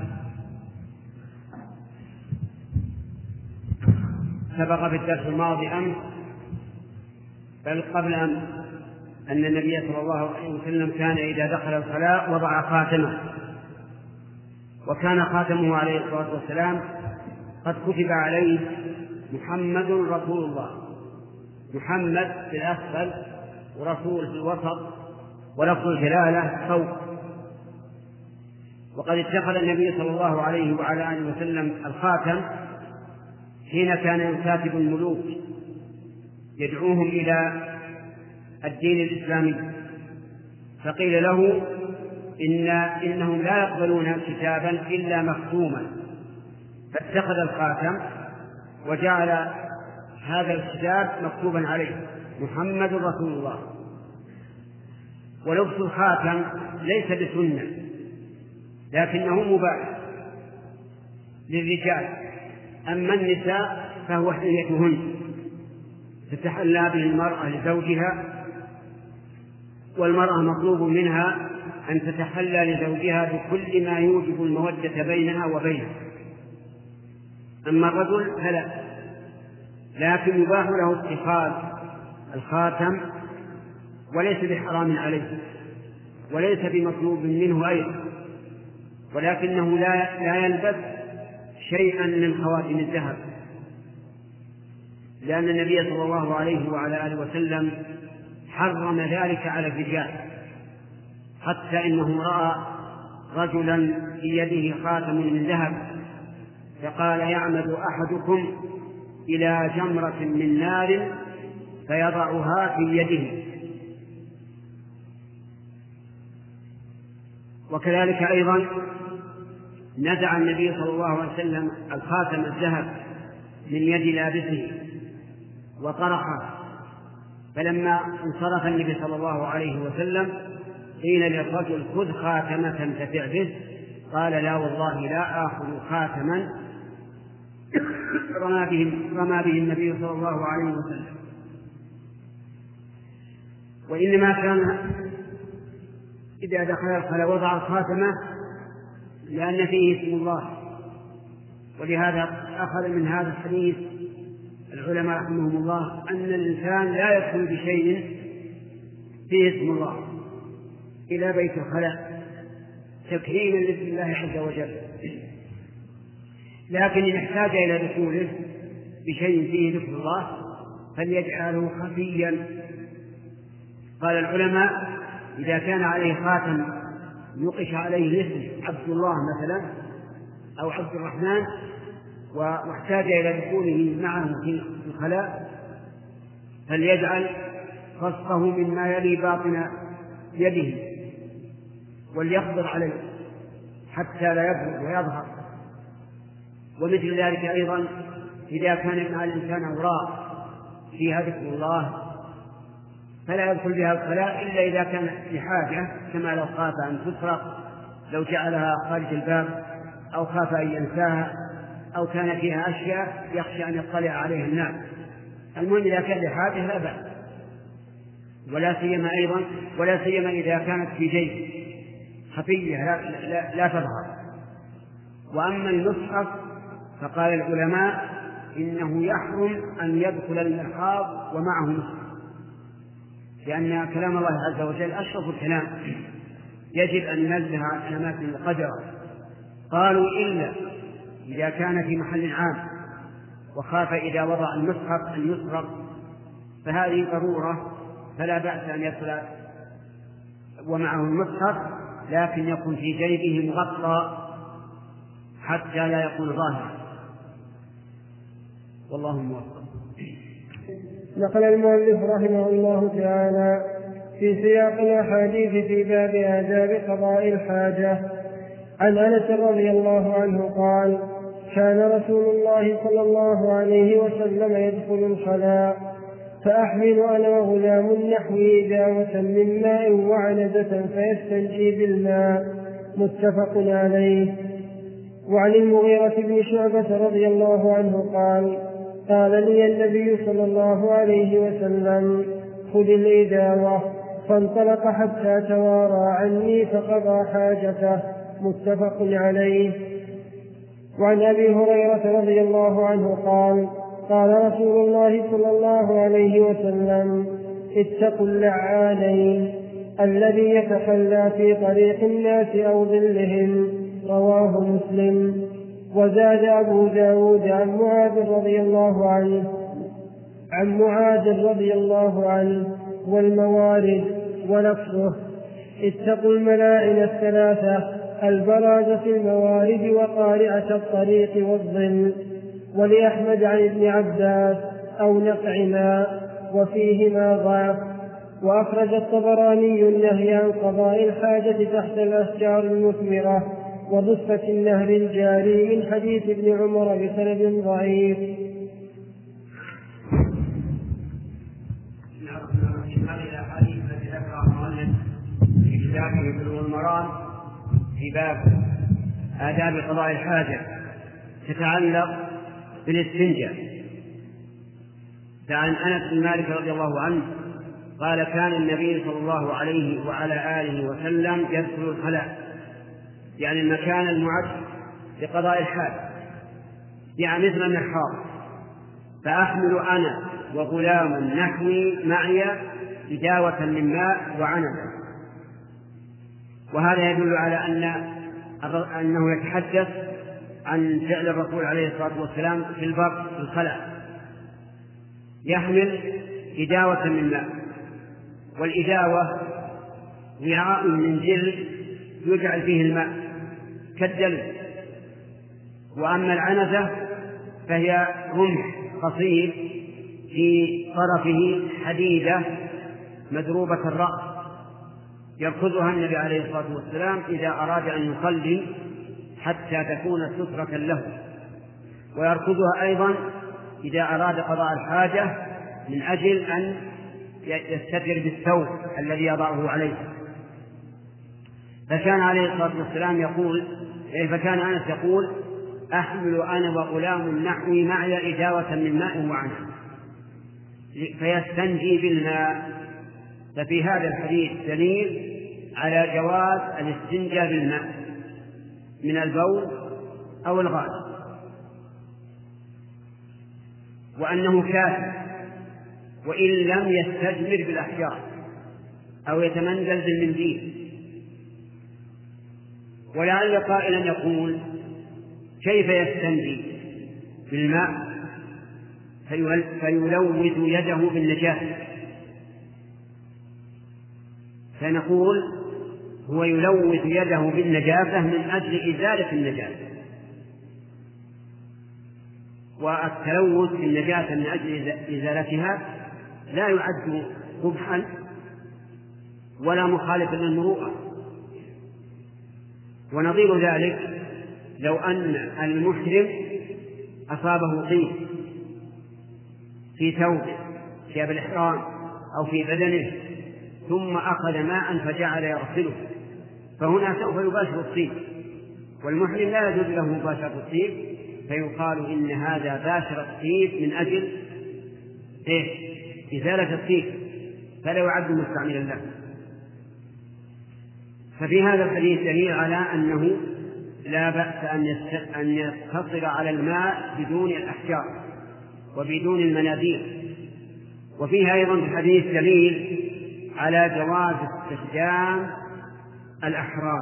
C: سبق في الدرس الماضي أمس بل قبل أمس أن النبي صلى الله عليه وسلم كان إذا دخل الخلاء وضع خاتمه، وكان خاتمه عليه الصلاة والسلام قد كتب عليه محمد رسول الله، محمد في الأسفل ورسول في الوسط ولفظ الجلالة فوق. وقد اتخذ النبي صلى الله عليه وعلى آله وسلم الخاتم حين كان يكاتب الملوك يدعوهم إلى الدين الإسلامي، فقيل له إن إنهم لا يقبلون كتابا إلا مختوما، فاتخذ الخاتم وجعل هذا الكتاب مكتوبا عليه محمد رسول الله. ولبس الخاتم ليس بسنة لكنه مباح للرجال، أما النساء فهو حليتهن تتحلى به المرأة لزوجها، والمرأة مطلوب منها أن تتحلى لزوجها بكل ما يوجب المودة بينها وبينه. أما الرجل فلا، لكن يباح له اتخاذ الخاتم وليس بحرام عليه وليس بمطلوب منه أيضا، ولكنه لا, لا يلبس شيئا من خواتم الذهب، لأن النبي صلى الله عليه وعلى آله وسلم حرم ذلك على الرجال، حتى إنه رأى رجلا في يده خاتم من ذهب فقال: يعمد أحدكم إلى جمرة من نار فيضعها في يده. وكذلك أيضا نزع النبي صلى الله عليه وسلم الخاتم الذهب من يد لابسه وطرحه، فلما انصرف النبي صلى الله عليه وسلم قيل للرجل: خذ خاتمة تنتفع به. قال: لا والله لا آخذ خاتما رمى به, رمى به النبي صلى الله عليه وسلم. وإنما كان إذا دخل الخلاء وضع الخاتمة لأن فيه اسم الله، ولهذا أخذ من هذا الحديث العلماء رحمهم الله أن الإنسان لا يدخل بشيء فيه اسم الله إلى بيت الخلاء تكريما لاسم الله عز وجل، لكن إن احتاج إلى دخوله بشيء فيه ذكر الله فليجعله خفيا. قال العلماء: إذا كان عليه خاتم يقش عليه اسم عبد الله مثلا أو عبد الرحمن واحتاج إلى دخوله معه في الخلاء فليجعل خصه مما يلي باطن يده وليقبض عليه حتى لا يبلغ ويظهر. ومثل ذلك أيضا إذا كان مع الإنسان أوراق فيها ذكر الله فلا يدخل بها الخلاء إلا إذا كان لحاجة، كما لو خاف أن تسرق، لو جعلها خارج الباب، أو خاف أن ينساها، أو كان فيها أشياء يخشى أن يطلع عليها الناس. المهم إذا كان لحاجة لا بأس، ولا سيما أيضا ولا سيما إذا كانت في جيب خفية لا, لا, لا تظهر. وأما المصحف فقال العلماء إنه يحرم أن يدخل المرحاض ومعه مصحف، لأن كلام الله عز وجل أشرف الكلام يجب أن ينزه عن الأماكن القدرة. قالوا إلا إذا كان في محل عام وخاف إذا وضع المصحف أن يسرق فهذه ضرورة فلا بأس أن يدخل ومعه المصحف، لكن يكون في جيبه مغطى حتى لا يكون ظاهرا. والله موفق.
B: نقل المؤلف رحمه الله تعالى في سياق الأحاديث في باب آداب قضاء الحاجة عن أنس رضي الله عنه قال: كان رسول الله صلى الله عليه وسلم يدخل الخلاء فأحمل أنا وغلام نحوي داوة من ماء وعنزة فيستنجي بالماء، متفق عليه. وعن المغيرة بن شعبة رضي الله عنه قال: قال لي النبي صلى الله عليه وسلم: خذ الإداوة، فانطلق حتى توارى عني فقضى حاجته، متفق عليه. وعن أبي هريرة رضي الله عنه قال: قال رسول الله صلى الله عليه وسلم: اتقوا اللعانين، الذي يتخلى في طريق الناس أو ظلهم، رواه مسلم. وزاد أبو داود عن معاذ رضي الله عنه عن معاذ رضي الله عنه والموارد ولفظه: اتقوا الملاعن الثلاثة، البراز في الموارد وقارعة الطريق والظل. ولأحمد عن ابن عباس: أو نقع ماء، وفيهما ضعف. وأخرج الطبراني النهي عن قضاء الحاجة تحت الأشجار المثمرة وضفة النهر الجاري من حديث ابن عمر بسند ضعيف.
C: هذه الأحاديث التي ذكرها المؤلف في كتابه بلوغ المرام في باب آداب قضاء الحاجة تتعلق بالاستنجاء. فعن أنس بن مالك رضي الله عنه قال: كان النبي صلى الله عليه وعلى آله وسلم يدخل الخلاء، يعني المكان المعد لقضاء الحاجة، يعني مثل النحار، فأحمل أنا وغلام نحوي معي إداوة من ماء وعنبة. وهذا يدل على أن أنه يتحدث عن فعل الرسول عليه الصلاة والسلام في البر في الخلاء، يحمل إداوة من ماء. والإداوة وعاء من جلد يجعل فيه الماء كالدلو. وأما العنزة فهي رمح قصير في طرفه حديدة مدروبة الرأس، يركضها النبي عليه الصلاة والسلام إذا أراد أن يصلي حتى تكون سترة له، ويركضها أيضا إذا أراد قضاء الحاجة من أجل أن يستتر بالثوب الذي يضعه عليه. فكان عليه الصلاة والسلام يقول فكان أنس يقول: أحمل أنا وغلام نحوي معي إداوة من ماء وعنب فيستنجي بالماء. ففي هذا الحديث دليل على جواز الاستنجاء بالماء من البول أو الغائط، وأنه كافٍ وإن لم يستجمر بالأحجار أو يتمنزل بالمنديل. ولعل قائلا يقول: كيف يستنجي بالماء فيلوث يده بالنجاسة؟ فنقول: هو يلوث يده بالنجاسة من أجل إزالة النجاسة، والتلوث بالنجاسة من أجل إزالتها لا يعد قبحا ولا مخالفا للمروءة. ونظير ذلك لو أن المحرم أصابه طين في ثوبه ثياب الإحرام أو في بدنه ثم أخذ ماء فجعل يغسله، فهنا سوف يباشر الطين، والمحرم لا يجوز له مباشرة الطين، فيقال إن هذا باشر الطين من أجل إيه؟ إزالة الطين، فلا يعد مستعملا له. ففي هذا الحديث دليل على أنه لا بأس أن يقتصر على الماء بدون الأحجار وبدون المناديل. وفيها أيضا في الحديث دليل على جواز استخدام الأحراف،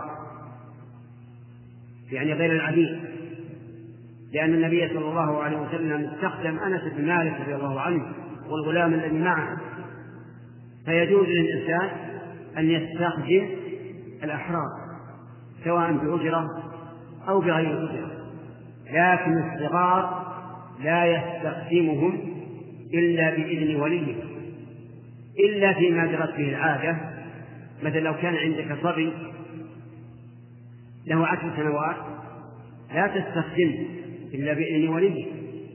C: يعني غير العبيد، لأن النبي صلى الله عليه وسلم استخدم أنس بن مالك رضي الله عنه والغلام الذي معه، فيجوز للإنسان أن يستخدم الأحراف سواء بأجرة أو بغير أجرة، لكن الصغار لا يستخدمهم إلا بإذن وليه، إلا فيما جرت به العادة. مثلا لو كان عندك صبي له عشر سنوات لا تستخدمه إلا بإذن وليه،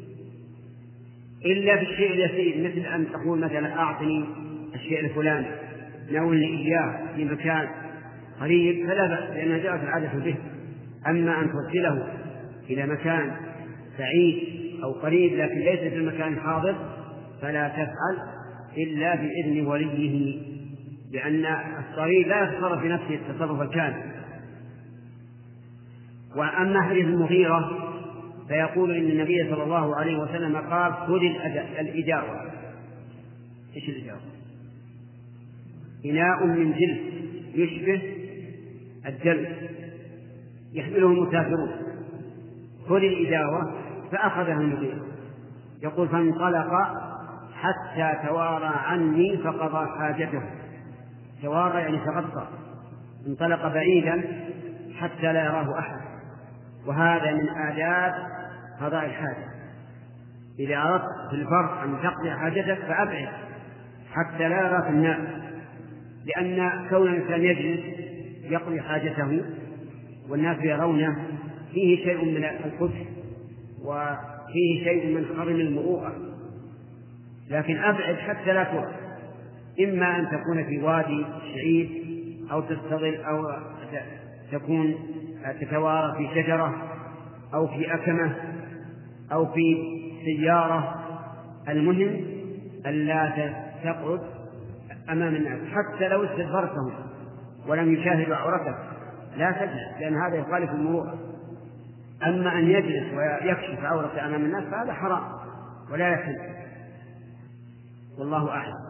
C: إلا في الشيء اليسير، مثل أن تقول مثلا أعطني الشيء الفلاني ناولني إياه في مكان قريب فلا بأس، لأنها جاءت العادة به. أما أن ترسله إلى مكان بعيد أو قريب لكن ليس في المكان الحاضر فلا تفعل إلا بإذن وليه، لأن الصغير لا يتصرف بنفسه التصرف الكامل. وأما حديث المغيرة فيقول إن النبي صلى الله عليه وسلم قال خذ الإجارة. إيش الإجارة؟ إناء من جلد يشبه الجلد يحمله المسافرون، خذ الإجارة. فأخذها المغيرة، يقول فانطلق حتى توارى عني فقضى حاجته. توارى يعني تغطى، انطلق بعيدا حتى لا يراه أحد، وهذا من آداب قضاء الحاجة. إذا أردت في البر أن تقضي حاجتك فأبعد حتى لا يراك الناس، لأن كون الإنسان يجلس يقضي حاجته والناس يرونه فيه شيء من القدس وفيه شيء من حرم المروءة، لكن أبعد حتى لا ترى، إما أن تكون في وادي شعيب أو تستظل أو تكون تتوارى في شجرة أو في أكمة أو في سيارة. المهم ألا تقعد أمام الناس حتى لو استدبرتهم ولم يشاهدوا عورتك لا تجلس، لأن هذا يخالف المروءة. أما أن يجلس ويكشف عورته أمام الناس فهذا حرام ولا يحل، والله أعلم.